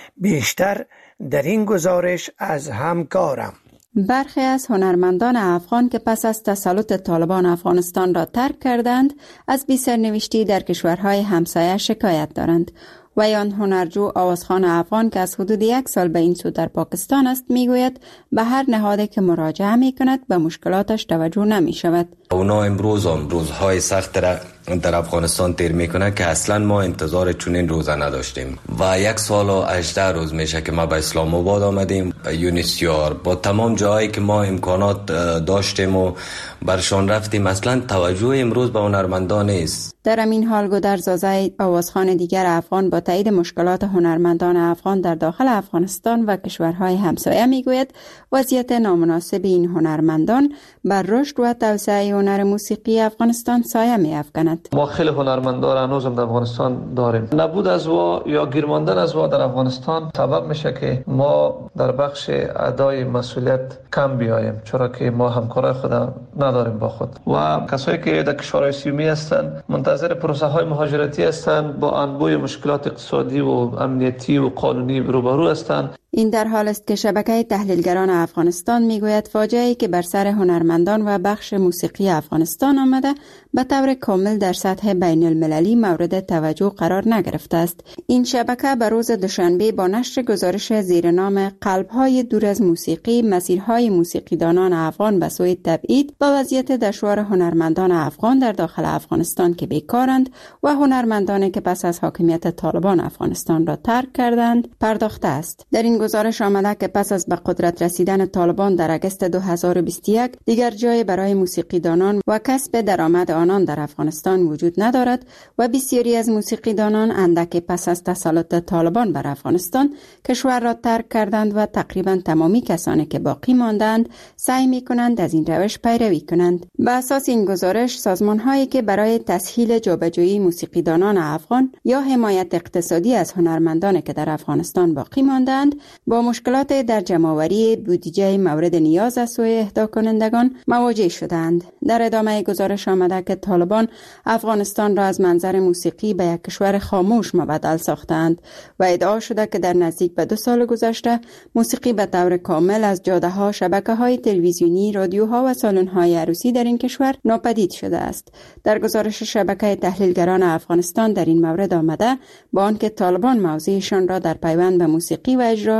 بیشتر در این گزارش از همکارم. برخی از هنرمندان افغان که پس از تسلط طالبان افغانستان را ترک کردند از بی سرنوشتی در کشورهای همسایه شکایت دارند. و یان هنرجو آوازخوان افغان که از حدود یک سال به این سو در پاکستان است میگوید به هر نهادی که مراجعه می کند به مشکلاتش توجه نمی شود. اونا امروز هم روزهای سخت را در افغانستان تیر میکنه که اصلا ما انتظار چنین روزه نداشتیم و یک سال و هجده روز میشه که ما به اسلام آباد آمدیم. یونیسیار با تمام جایی که ما امکانات داشتیم و برشان رفتیم اصلا توجه امروز به هنرمندان نیست. در همین حال گودرزازه آوازخوان دیگر افغان با تایید مشکلات هنرمندان افغان در داخل افغانستان و کشورهای همسایه میگوید وضعیت نامناسب این هنرمندان بر رشد و توسعه هنر موسیقی افغانستان سایه می‌افکند. ما خیلی هنرمندان هنوزم در افغانستان داریم. نبود از وا یا گیر ماندن از وا در افغانستان سبب میشه که ما در بخش ادای مسئولیت کم بیایم، چرا که ما همکارای خود نداریم با خود و کسایی که در کشورهای سیومی هستند منتظر پروسه های مهاجرتی هستند، با انبوه مشکلات اقتصادی و امنیتی و قانونی روبرو هستند. این در حال است که شبکه تحلیلگران افغانستان میگوید فاجعه‌ای که بر سر هنرمندان و بخش موسیقی افغانستان آمده به طور کامل در سطح بین المللی مورد توجه قرار نگرفته است. این شبکه به روز دوشنبه با نشر گزارش زیر نام قلب‌های دور از موسیقی مسیرهای موسیقیدانان افغان به سوی تبعید با وضعیت دشوار هنرمندان افغان در داخل افغانستان که بیکارند و هنرمندانی که پس از حاکمیت طالبان افغانستان را ترک کردند پرداخته است. در این گزارش آمده که پس از به قدرت رسیدن طالبان در اگست دو هزار و بیست و یک دیگر جای برای موسیقیدانان و کسب درآمد آنان در افغانستان وجود ندارد و بسیاری از موسیقیدانان اندک پس از تسلط طالبان بر افغانستان کشور را ترک کردند و تقریبا تمامی کسانی که باقی ماندند سعی می‌کنند از این روش پیروی کنند. به اساس این گزارش سازمان‌هایی که برای تسهیل جابجایی موسیقیدانان افغان یا حمایت اقتصادی از هنرمندانی که در افغانستان باقی ماندند با مشکلات در جمع‌آوری بودجه مورد نیاز از سوی اهدا کنندگان مواجه شدند. در ادامه گزارش آمده که طالبان افغانستان را از منظر موسیقی به یک کشور خاموش مبدل ساختند و ادعا شده که در نزدیک به دو سال گذشته موسیقی به طور کامل از جاده‌ها، شبکه‌های تلویزیونی، رادیوها و سالن‌های عروسی در این کشور ناپدید شده است. در گزارش شبکه تحلیلگران افغانستان در این مورد آمده با آنکه طالبان موضعشان را در پیوند به موسیقی و اجراهای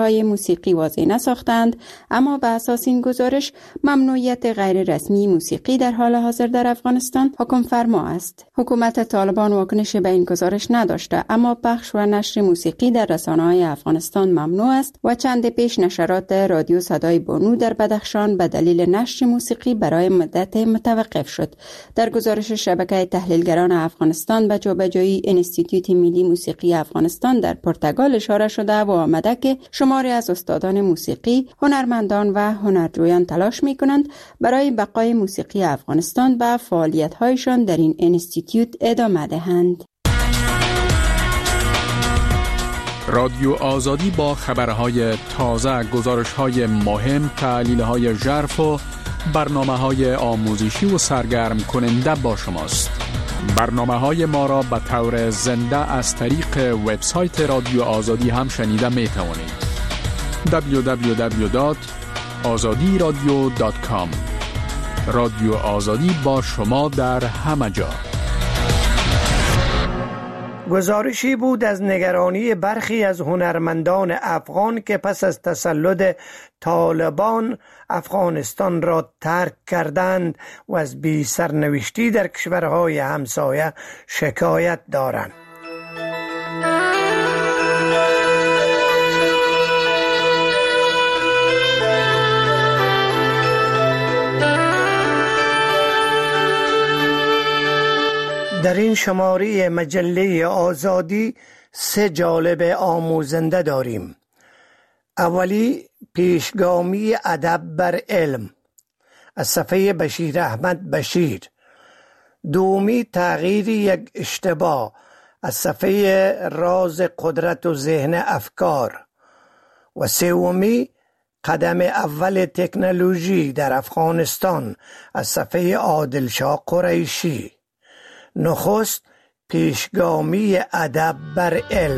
های موسیقی واضح نساختند، اما به اساس این گزارش ممنوعیت غیر رسمی موسیقی در حال حاضر در افغانستان حکم فرما است. حکومت طالبان واکنشی به این گزارش نداشته، اما پخش و نشر موسیقی در رسانه‌های افغانستان ممنوع است و چند پیش نشرات رادیو صدای بانو در بدخشان به دلیل نشر موسیقی برای مدت متوقف شد. در گزارش شبکه تحلیلگران افغانستان به جابجایی انستیتوت ملی موسیقی افغانستان در پرتغال اشاره شده و آمده که شماری از استادان موسیقی، هنرمندان و هنرجویان تلاش می‌کنند برای بقای موسیقی افغانستان و فعالیت‌هایشان در این انستیتوت ادامه دهند. رادیو آزادی با خبرهای تازه، گزارش‌های مهم، تحلیل‌های ژرف و برنامه‌های آموزشی و سرگرم کننده با شماست. برنامه‌های ما را به طور زنده از طریق وبسایت رادیو آزادی هم شنیده می‌توانید. دبلیو دبلیو دبلیو دات آزادی رادیو دات کام. رادیو آزادی با شما در همه جا. گزارشی بود از نگرانی برخی از هنرمندان افغان که پس از تسلط طالبان افغانستان را ترک کردند و از بی سرنوشتی در کشورهای همسایه شکایت دارند. در این شماره مجله آزادی سه جالب آموزنده داریم. اولی پیشگامی ادب بر علم از صفحه بشیر احمد بشیر. دومی تغییر یک اشتباه از صفحه راز قدرت و ذهن افکار. و سومی قدم اول تکنولوژی در افغانستان از صفحه عادلشاه قریشی. نخست پیشگامی ادب بر علم.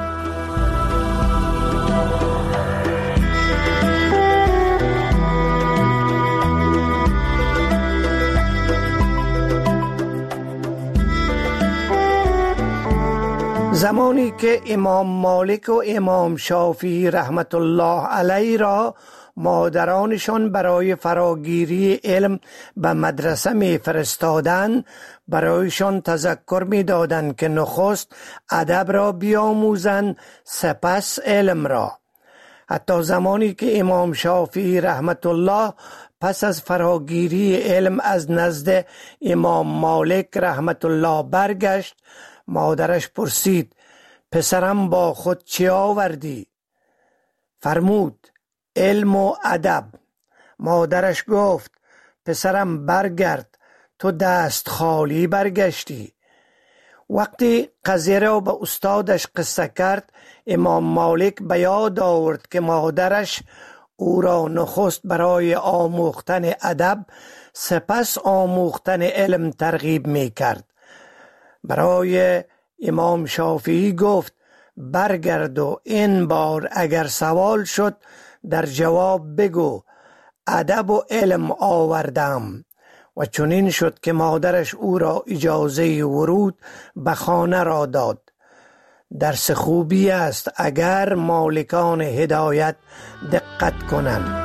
زمانی که امام مالک و امام شافعی رحمت الله علیه را مادرانشان برای فراگیری علم به مدرسه می فرستادند، برایشان تذکر می دادند که نخست ادب را بیاموزند، سپس علم را. حتی زمانی که امام شافعی رحمت الله پس از فراگیری علم از نزد امام مالک رحمت الله برگشت، مادرش پرسید: پسرم با خود چی آوردی؟ فرمود: علم و ادب. مادرش گفت: پسرم برگرد، تو دست خالی برگشتی. وقتی قضیه را به استادش قصه کرد، امام مالک به یاد آورد که مادرش او را نخست برای آموختن ادب سپس آموختن علم ترغیب می کرد. برای امام شافعی گفت: برگرد و این بار اگر سوال شد در جواب بگو ادب و علم آوردم. و چنین شد که مادرش او را اجازه ورود به خانه را داد. درس خوبی است اگر مالکان هدایت دقت کنند.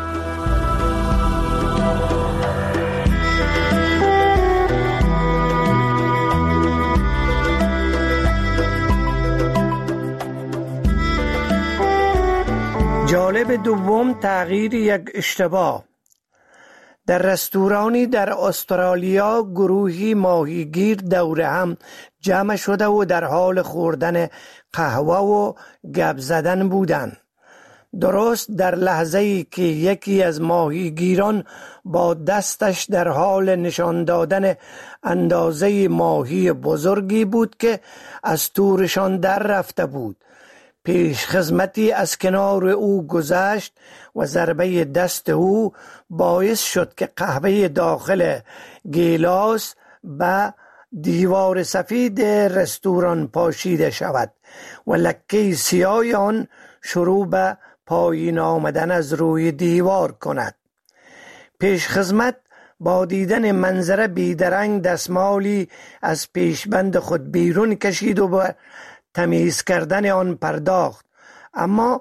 جالب دوم تغییر یک اشتباه. در رستورانی در استرالیا گروهی ماهیگیر دور هم جمع شده و در حال خوردن قهوه و گپ زدن بودند. درست در لحظه‌ای که یکی از ماهیگیران با دستش در حال نشان دادن اندازه ماهی بزرگی بود که از تورشان در رفته بود، پیش خدمتی از کنار او گذشت و ضربه دست او باعث شد که قهوه داخل گیلاس به دیوار سفید رستوران پاشیده شود و لکه سیاه آن شروع به پایین آمدن از روی دیوار کند. پیش خدمت با دیدن منظره بیدرنگ دستمالی از پیشبند خود بیرون کشید و به تمیز کردن آن پرداخت، اما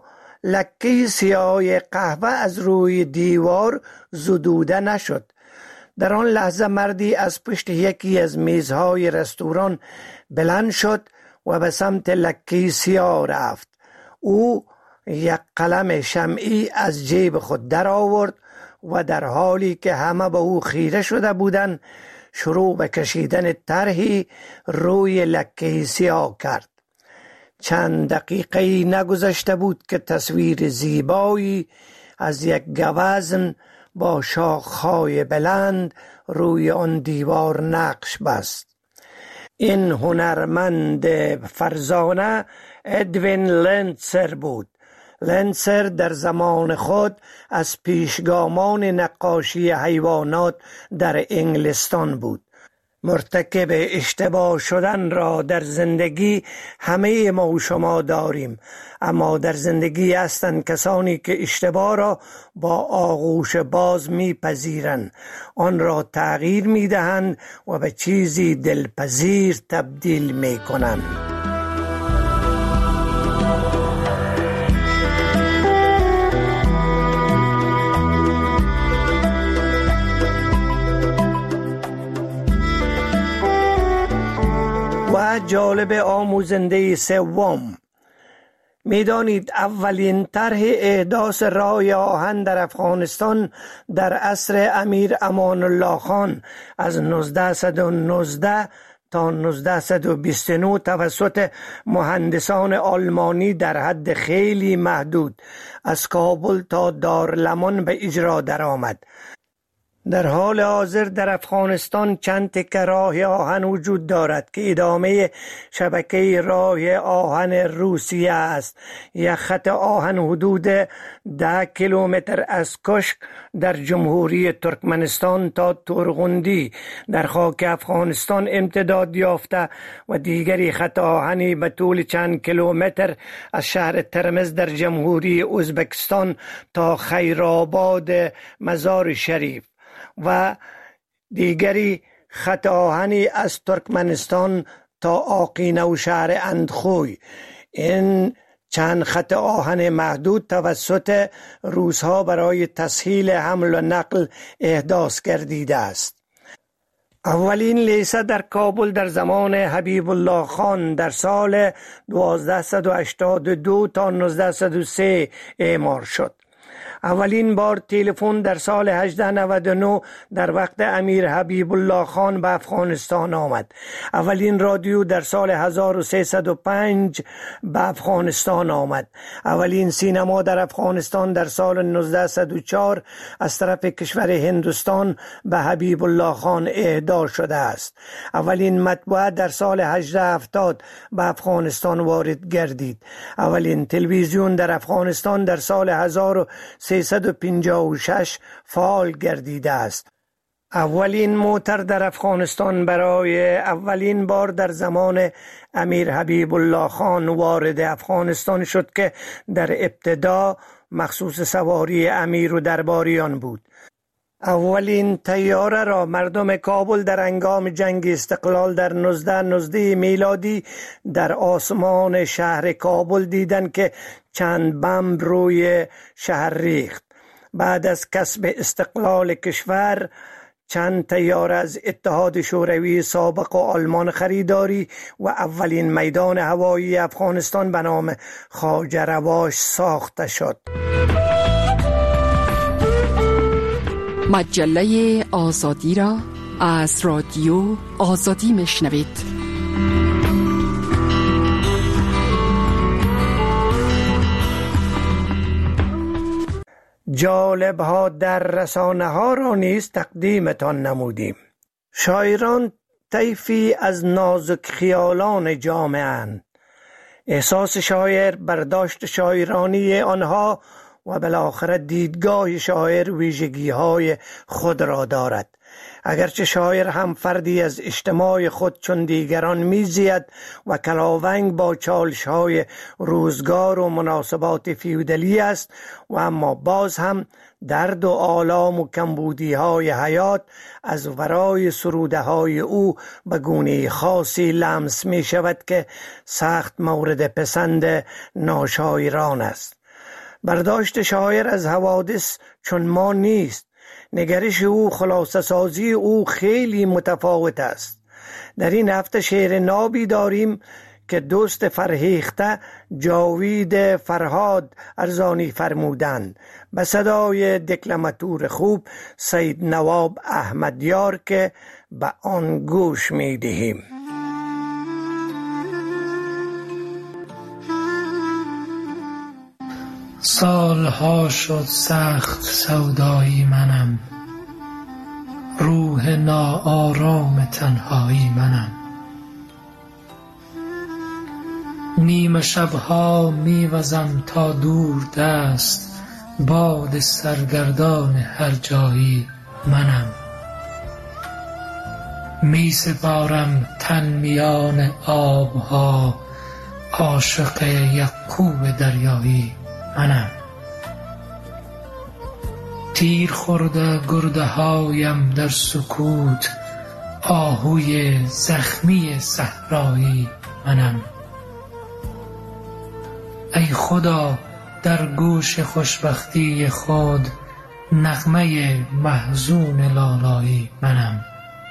لکه سیاه قهوه از روی دیوار زدوده نشد. در آن لحظه مردی از پشت یکی از میزهای رستوران بلند شد و به سمت لکه سیاه رفت. او یک قلم شمعی از جیب خود در آورد و در حالی که همه به او خیره شده بودند شروع به کشیدن طرحی روی لکه سیاه کرد. چند دقیقه نگذشته بود که تصویر زیبایی از یک گوزن با شاخهای بلند روی آن دیوار نقش بست. این هنرمند فرزانه ادوین لنسر بود. لنسر در زمان خود از پیشگامان نقاشی حیوانات در انگلستان بود. مرتکب اشتباه شدن را در زندگی همه ما و شما داریم، اما در زندگی هستند کسانی که اشتباه را با آغوش باز میپذیرند، آن را تغییر میدهند و به چیزی دلپذیر تبدیل میکنند. و جالب آموزنده سوم، میدانید اولین طرح احداث راه آهن در افغانستان در عصر امیر امان الله خان از نوزده و نوزده تا نوزده و بیست و نه توسط مهندسان آلمانی در حد خیلی محدود از کابل تا دارالمان به اجرا درآمد. در حال حاضر در افغانستان چند تکه راه آهن وجود دارد که ادامه شبکه راه آهن روسیه است. یک خط آهن حدود ده کیلومتر از کشک در جمهوری ترکمنستان تا تورغوندی در خاک افغانستان امتداد یافته و دیگری خط آهنی به طول چند کیلومتر از شهر ترمز در جمهوری ازبکستان تا خیرآباد مزار شریف و دیگری خط آهنی از ترکمنستان تا آقینه و شهر اندخوی. این چند خط آهن محدود توسط روس‌ها برای تسهیل حمل و نقل احداث گردیده است. اولین لیسه در کابل در زمان حبیب الله خان در سال دوازده و هشتاد و دو تا نوزده و سه اعمار شد. اولین بار تلفن در سال هجده نود و نه در وقت امیر حبیب الله خان به افغانستان آمد. اولین رادیو در سال هزار و سیصد و پنج به افغانستان آمد. اولین سینما در افغانستان در سال نوزده و چهار از طرف کشور هندوستان به حبیب الله خان اهدا شده است. اولین مطبوعه در سال هجده هفتاد به افغانستان وارد گردید. اولین تلویزیون در افغانستان در سال هزار و سیصد و پنجاه و شش فعال گردیده است. اولین موتر در افغانستان برای اولین بار در زمان امیر حبیب الله خان وارد افغانستان شد که در ابتدا مخصوص سواری امیر و درباریان بود. اولین طیاره را مردم کابل در هنگام جنگ استقلال در نوزده نوزده میلادی در آسمان شهر کابل دیدند که چند بمب روی شهر ریخت. بعد از کسب استقلال کشور چند طیاره از اتحاد شوروی سابق و آلمان خریداری و اولین میدان هوایی افغانستان به نام خواجه رواش ساخته شد. مجله آزادی را از رادیو آزادی میشنوید. جالب ها در رسانه ها را نیز تقدیمتان نمودیم. شاعران طیفی از نازک خیالان جامعه اند. احساس شاعر، برداشت شاعرانی آنها و بالاخره دیدگاه شاعر ویژگی های خود را دارد. اگرچه شاعر هم فردی از اجتماع خود چون دیگران میزید و کلاونگ با چالش های روزگار و مناسبات فیودالی است و اما باز هم درد و آلام و کمبودی های حیات از ورای سروده های او به گونه خاصی لمس می شود که سخت مورد پسند ناشاعران است. برداشت شاعر از حوادث چون ما نیست. نگرش او، خلاصه سازی او خیلی متفاوت است. در این هفته شعر نابی داریم که دوست فرهیخته جاوید فرهاد ارزانی فرمودند به صدای دکلماتور خوب سید نواب احمدیار که به آن گوش می دهیم. سالها شد سخت سودایی منم، روح ناآرام تنهایی منم. نیمه شبها میوزم تا دور دست، باد سرگردان هر جایی منم. می سپارم تن میان آبها، عاشق یعقوب دریایی منم. تیر خورده گرده هایم در سکوت، آهوی زخمی صحرایی منم. ای خدا در گوش خوشبختی خود، نغمه محزون لالایی منم.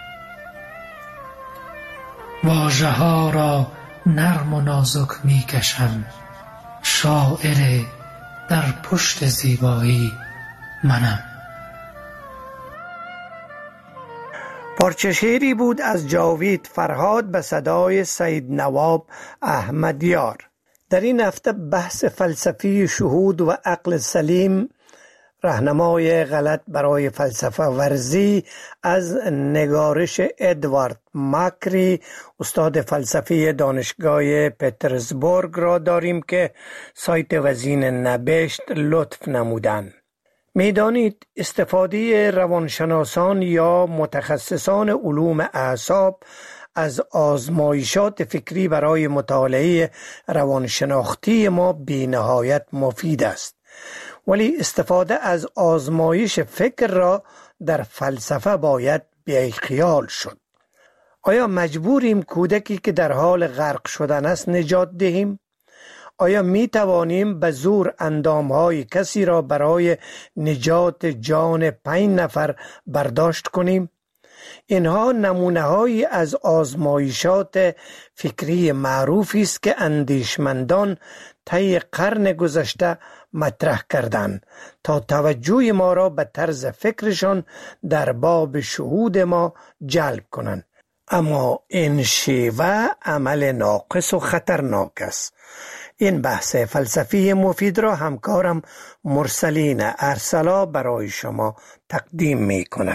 واژه ها را نرم و نازک می کشم، شاعر در پشت زیبایی منم. پارچه شعری بود از جاوید فرهاد به صدای سید نواب احمدیار. در این هفته بحث فلسفی شهود و عقل سلیم، راهنمای غلط برای فلسفه ورزی، از نگارش ادوارد ماکری استاد فلسفی دانشگاه پترزبورگ را داریم که سایت وزین نبشت لطف نمودند. میدانید استفاده روانشناسان یا متخصصان علوم اعصاب از آزمایشات فکری برای مطالعه روانشناختی ما بی نهایت مفید است، ولی استفاده از آزمایش فکر را در فلسفه باید بی‌خیال شد. آیا مجبوریم کودکی که در حال غرق شدن است نجات دهیم؟ آیا می توانیم به زور اندامهای کسی را برای نجات جان پنج نفر برداشت کنیم؟ اینها نمونه‌هایی از آزمایشات فکری معروفی است که اندیشمندان طی قرن گذشته مطرح کردند تا توجه ما را به طرز فکرشان در باب شهود ما جلب کنند. اما این شیوه عمل ناقص و خطرناک است. این بحث فلسفی مفید را همکارم مرسلین ارسلا برای شما تقدیم می کند.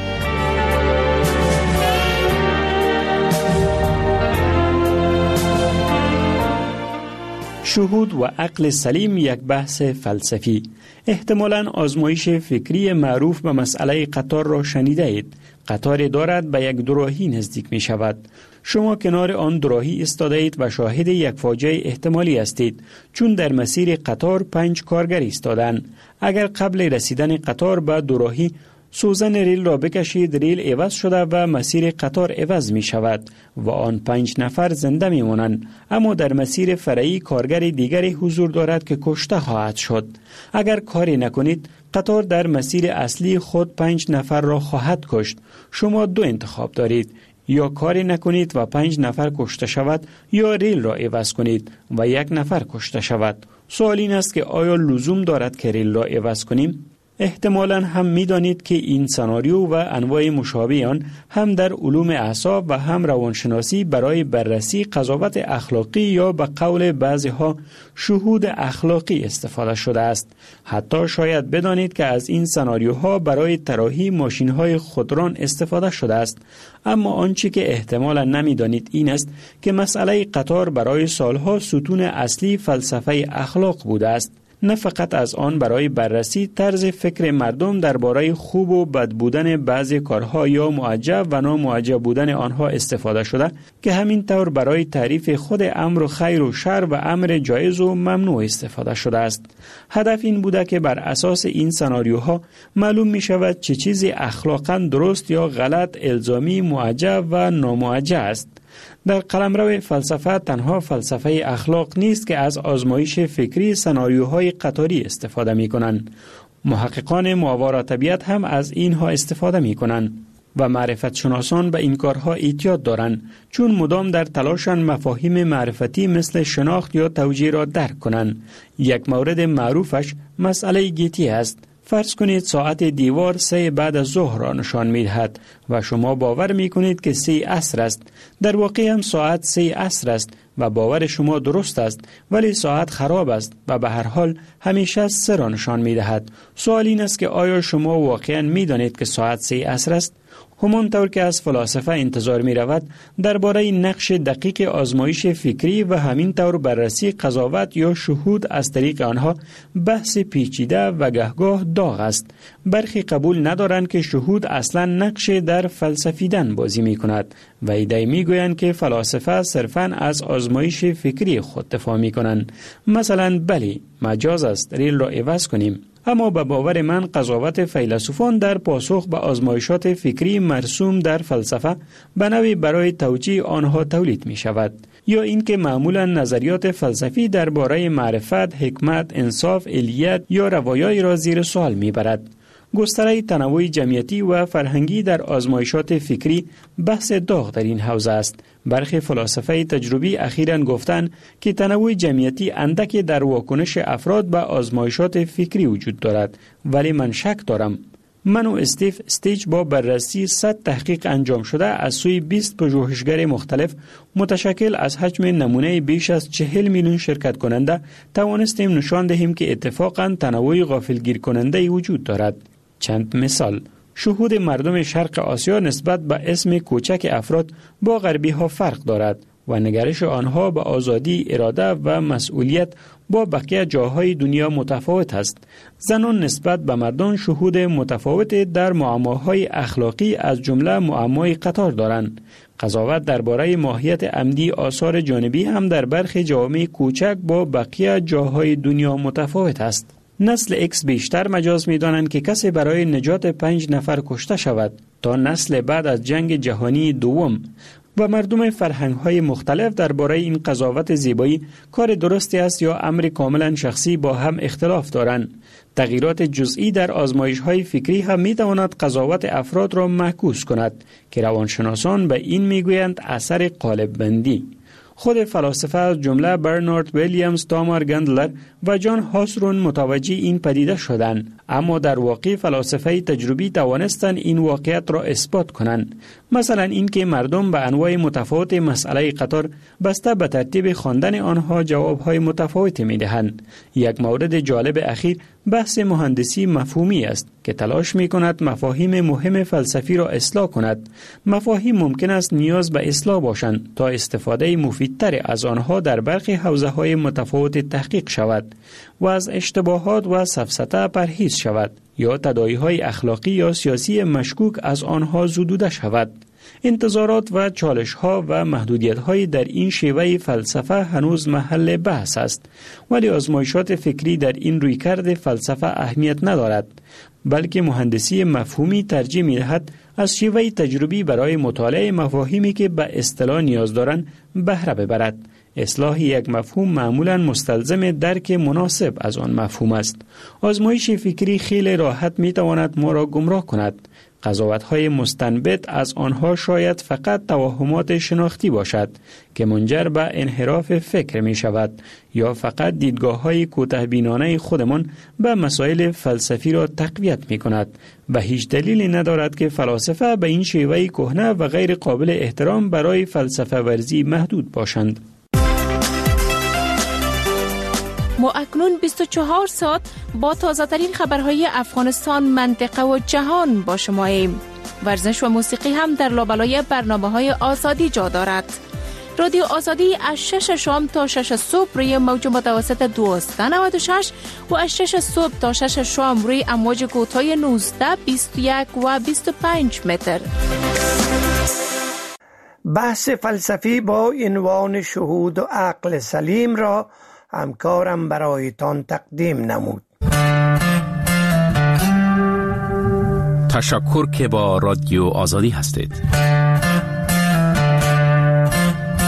شهود و عقل سلیم یک بحث فلسفی. احتمالاً آزمایش فکری معروف به مسئله قطار را شنیده اید. قطار دارد به یک دوراهی نزدیک می شود. شما کنار آن دوراهی ایستاده اید و شاهد یک فاجعه احتمالی هستید، چون در مسیر قطار پنج کارگر ایستادند. اگر قبل رسیدن قطار به دوراهی سوزن ریل را بکشید، ریل عوض شده و مسیر قطار عوض می شود و آن پنج نفر زنده می مانند، اما در مسیر فرعی کارگر دیگری حضور دارد که کشته خواهد شد. اگر کاری نکنید قطار در مسیر اصلی خود پنج نفر را خواهد کشت. شما دو انتخاب دارید، یا کاری نکنید و پنج نفر کشته شود، یا ریل را عوض کنید و یک نفر کشته شود. سوال این است که آیا لزوم دارد که ریل را عوض کنیم؟ احتمالاً هم می دانید که این سناریو و انواع مشابه آن هم در علوم اعصاب و هم روانشناسی برای بررسی قضاوت اخلاقی یا به قول بعضی ها شهود اخلاقی استفاده شده است. حتی شاید بدانید که از این سناریوها برای طراحی ماشین‌های خودران استفاده شده است. اما آنچه که احتمالاً نمی دانید این است که مسئله قطار برای سالها ستون اصلی فلسفه اخلاق بوده است. نه فقط از آن برای بررسی طرز فکر مردم درباره خوب و بد بودن بعضی کارها یا معجب و نامعجب بودن آنها استفاده شده، که همین طور برای تعریف خود امر خیر و شر و امر جایز و ممنوع استفاده شده است. هدف این بوده که بر اساس این سناریوها معلوم می شود چه چیزی اخلاقاً درست یا غلط، الزامی، معجب و نامعجب است. در قلمرو فلسفه تنها فلسفه اخلاق نیست که از آزمایش فکری سناریوهای قطاری استفاده می کنند. محققان ماورا طبیعت هم از اینها استفاده می کنند و معرفت شناسان به این کارها اعتیاد دارند، چون مدام در تلاشن مفاهیم معرفتی مثل شناخت یا توجیه را درک کنند. یک مورد معروفش مسئله گیتی است. فرض کنید ساعت دیوار سه بعد از ظهر را نشان می دهد و شما باور می کنید که سه عصر است. در واقع هم ساعت سه عصر است و باور شما درست است، ولی ساعت خراب است و به هر حال همیشه سه را نشان می دهد. سوال این است که آیا شما واقعا می دانید که ساعت سه عصر است؟ همانطور که از فلاسفه انتظار می رود، درباره نقش دقیق آزمایش فکری و همین طور بررسی قضاوت یا شهود از طریق آنها بحث پیچیده و گهگاه داغ است. برخی قبول ندارند که شهود اصلا نقش در فلسفیدن بازی می کند و ایده می گویند که فلاسفه صرفاً از آزمایش فکری خود دفاع می کنند. مثلا بلی، مجاز است ریل را عوض کنیم. اما به باور من قضاوت فیلسوفان در پاسخ به آزمایشات فکری مرسوم در فلسفه به نوعی برای توجیه آنها تولید می شود، یا اینکه معمولا نظریات فلسفی درباره معرفت، حکمت، انصاف، علیت یا روایایی را زیر سوال می برد. گستره تنوع جمعیتی و فرهنگی در آزمایشات فکری بحث داغ در این حوزه است. برخی فلاسفه تجربی اخیراً گفتند که تنوع جمعیتی اندکی در واکنش افراد به آزمایشات فکری وجود دارد، ولی من شک دارم. من و استیف استیج با بررسی صد تحقیق انجام شده از سوی بیست پژوهشگر مختلف متشکل از حجم نمونه بیش از چهل میلیون شرکت کننده توانستیم نشان دهیم که اتفاقاً تنوع غافلگیر کننده وجود دارد. چند مثال: شهود مردم شرق آسیا نسبت به اسم کوچک افراد با غربی ها فرق دارد و نگرش آنها به آزادی، اراده و مسئولیت با بقیه جاهای دنیا متفاوت است. زنان نسبت به مردان شهود متفاوت در معماهای اخلاقی از جمله معمای قطار دارند. قضاوت درباره ماهیت عمدی آثار جانبی هم در برخی جوامع کوچک با بقیه جاهای دنیا متفاوت است. نسل ایکس بیشتر مجاز می دانند که کسی برای نجات پنج نفر کشته شود تا نسل بعد از جنگ جهانی دوم، و مردم فرهنگ‌های مختلف درباره این قضاوت زیبایی کار درستی است یا امر کاملا شخصی با هم اختلاف دارند. تغییرات جزئی در آزمایش‌های فکری هم می‌تواند قضاوت افراد را معکوس کند که روانشناسان به این می‌گویند اثر قالب بندی. خود فلاسفه از جمله برنارد ویلیامز، تامار گندلر و جان هاسرون متوجه این پدیده شدند، اما در واقع فلاسفه تجربی توانستند این واقعیت را اثبات کنند. مثلا اینکه مردم به انواع متفاوت مسئله قطار بسته به ترتیب خواندن آنها جوابهای متفاوتی می‌دهند. یک مورد جالب اخیر بحث مهندسی مفهومی است که تلاش می‌کند مفاهیم مهم فلسفی را اصلاح کند. مفاهیم ممکن است نیاز به اصلاح باشند تا استفاده مفیدتر از آنها در برخی حوزه‌های متفاوت تحقیق شود و از اشتباهات و سفسطه پرهیز شود یا تداعی‌های اخلاقی یا سیاسی مشکوک از آنها زدوده شود. انتظارات و چالش‌ها و محدودیت‌های در این شیوه فلسفه هنوز محل بحث است، ولی آزمایشات فکری در این رویکرد فلسفه اهمیت ندارد، بلکه مهندسی مفهومی ترجیح می‌دهد از شیوه تجربی برای مطالعه مفاهیمی که به اصطلاح نیاز دارند بهره ببرد. اصلاح یک مفهوم معمولاً مستلزم درک مناسب از آن مفهوم است. آزمایش فکری خیلی راحت می‌تواند ما را گمراه کند. قضاوت‌های مستنبط از آنها شاید فقط توهمات شناختی باشد که منجر به انحراف فکر می شود یا فقط دیدگاه‌های کوتاه‌بینانه خودمان به مسائل فلسفی را تقویت می کند و هیچ دلیلی ندارد که فلاسفه به این شیوه کهنه و غیر قابل احترام برای فلسفه ورزی محدود باشند. ما اکنون بیست و چهار ساعت با تازه ترین خبرهای افغانستان، منطقه و جهان با شماییم. ورزش و موسیقی هم در لابلای برنامه‌های آزادی جا دارد. رادیو آزادی از شش شام تا شش صبح روی موج متوسط دویست و نود و شش و از شش صبح تا شش شام روی امواج کوتاه نوزده، بیست و یک و بیست و پنج متر. بحث فلسفی با عنوان شهود و عقل سلیم را همکارم برایتان تقدیم نمود. تشکر که با رادیو آزادی هستید.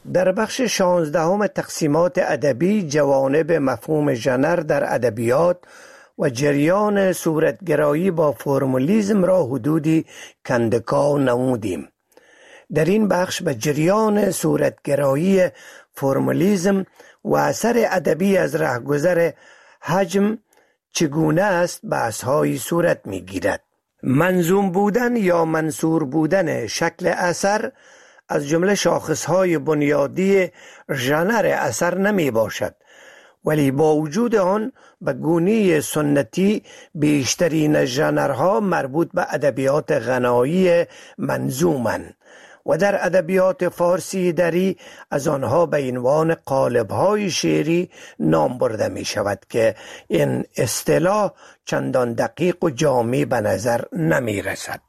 در بخش شانزدهم تقسیمات ادبی جوانب مفهوم ژنر در ادبیات و جریان صورتگرایی با فرمولیسم را حدودی کندکاو نمودیم. در این بخش به جریان صورتگرایی، فرمولیسم و اثر ادبی از رهگذر حجم چگونه است بحث‌هایی صورت می‌گیرد. منظوم بودن یا منثور بودن شکل اثر از جمله شاخص‌های بنیادی ژنر اثر نمی باشد، ولی با وجود آن به گونه سنتی بیشترین ژنرها مربوط به ادبیات غنایی منظومند و در ادبیات فارسی دری از آنها به عنوان قالب‌های شعری نام برده می شود که این اصطلاح چندان دقیق و جامع به نظر نمی رسد.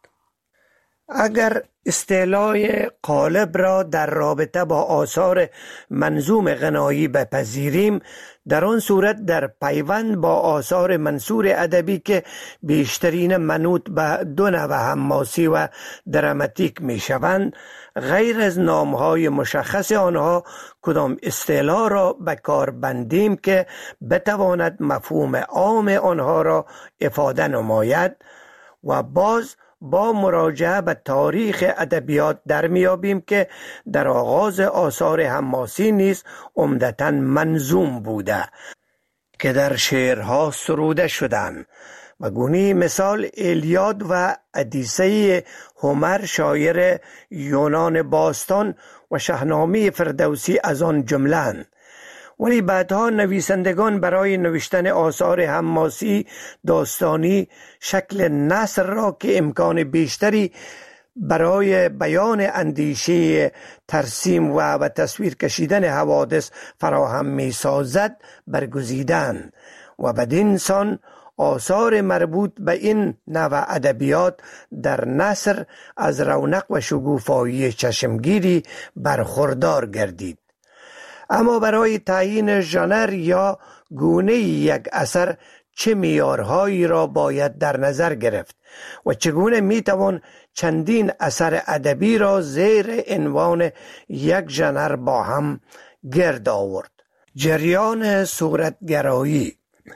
اگر اصطلاح قالب را در رابطه با آثار منظوم غنایی بپذیریم، در آن صورت در پیوند با آثار منثور ادبی که بیشترین منوط به دو نوع حماسی و دراماتیک می شوند، غیر از نامهای مشخص آنها کدام اصطلاح را به کار بندیم که بتواند مفهوم عام آنها را افاده نماید و باز با مراجعه به تاریخ ادبیات در میابیم که در آغاز آثار حماسی نیز عمدتاً منظوم بوده که در شعرها سروده شدند. و گونه مثال ایلیاد و ادیسه هومر شاعر یونان باستان و شاهنامه فردوسی از آن جمله‌اند. ولی بعدها نویسندگان برای نوشتن آثار حماسی داستانی شکل نثر را که امکان بیشتری برای بیان اندیشه، ترسیم و و تصویر کشیدن حوادث فراهم می سازد برگزیدند و بدین سان آثار مربوط به این نوع ادبیات در نثر از رونق و شگوفایی چشمگیری برخوردار گردید. اما برای تعیین ژنر یا گونه یک اثر چه معیارهایی را باید در نظر گرفت و چگونه میتوان چندین اثر ادبی را زیر عنوان یک ژنر با هم گرد آورد؟ جریان صورتگرایی.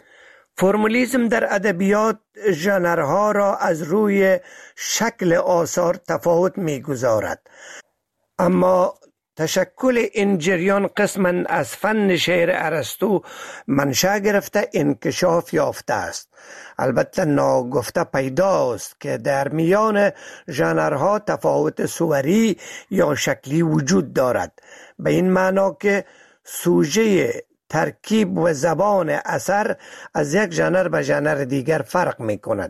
فرمولیسم در ادبیات ژنرها را از روی شکل آثار تفاوت میگذارد، اما تشکل این جریان قسما از فن شعر ارسطو منشأ گرفته انکشاف یافته است. البته ناگفته پیداست که در میان ژنرها تفاوت صوری یا شکلی وجود دارد، به این معنا که سوژه، ترکیب و زبان اثر از یک ژنر به ژنر دیگر فرق می کند،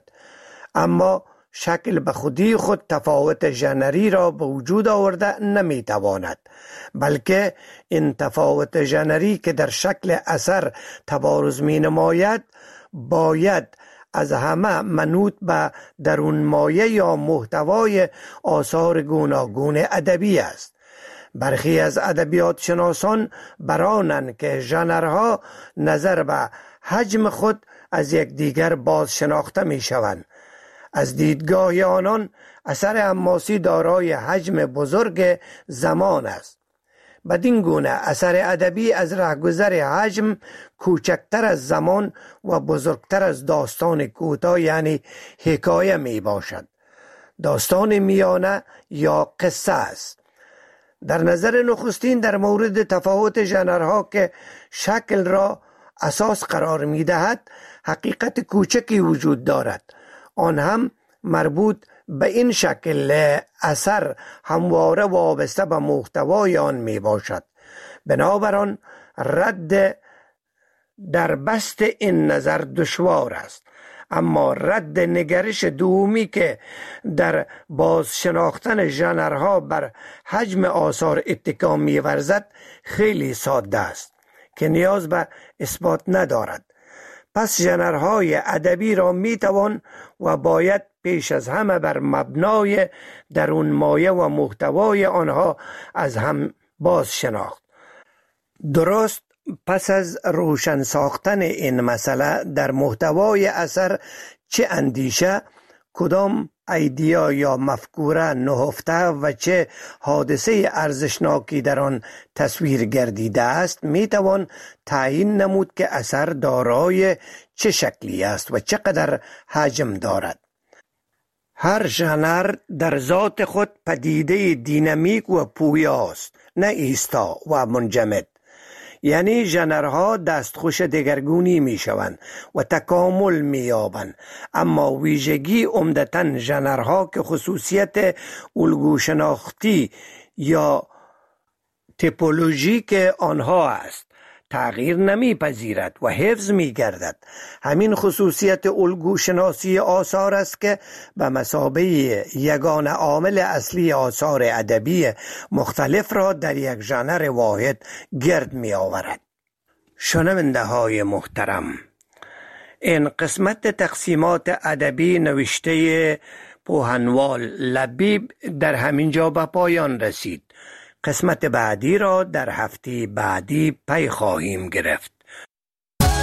اما شکل به خودی خود تفاوت ژنری را به وجود آورده نمی تواند، بلکه این تفاوت ژنری که در شکل اثر تبارز می نماید باید از همه منوط به درون مایه یا محتوای آثار گوناگون ادبی است. برخی از ادبیات شناسان برانند که ژنرها نظر به حجم خود از یک دیگر باز شناخته می شوند. از دیدگاه آنان اثر حماسی دارای حجم بزرگ زمان است. بدین گونه اثر ادبی از رهگذر حجم کوچکتر از زمان و بزرگتر از داستان کوتاه یعنی حکایه می باشد. داستان میانه یا قصه است. در نظر نخستین در مورد تفاوت ژنرها که شکل را اساس قرار می دهد حقیقت کوچکی وجود دارد، آن هم مربوط به این شکل اثر همواره وابسته به محتوای آن می باشد. بنابراین رد در بست این نظر دشوار است، اما رد نگرش دومی که در باز شناختن ژنرها بر حجم آثار اتکا می ورزد خیلی ساده است که نیاز به اثبات ندارد. پس ژنرهای ادبی را می توان و باید پیش از همه بر مبنای درون مایه و محتوای آنها از هم باز شناخت. درست پس از روشن ساختن این مسئله در محتوای اثر چه اندیشه، کدام ایدیا یا مفکوره نهفته و چه حادثه ارزشناکی در آن تصویر گردیده است می توان تعیین نمود که اثر دارای چه شکلی است و چقدر حجم دارد. هر ژانر در ذات خود پدیده دینامیک و پویا است، نه ایستا و منجمد. یعنی ژانرها دستخوش دگرگونی می شوند و تکامل می یابند، اما ویژگی عمدتاً ژانرها که خصوصیت الگو شناختی یا تیپولوژیک آنها است تغییر نمی پذیرد و حفظ می گردد. همین خصوصیت الگو شناسی آثار است که به مثابه یگان عامل اصلی آثار ادبی مختلف را در یک ژانر واحد گرد می آورد. شنونده های محترم، این قسمت تقسیمات ادبی نوشته پوهنوال لبیب در همین جا به پایان رسید. قسمت بعدی را در هفته بعدی پی خواهیم گرفت.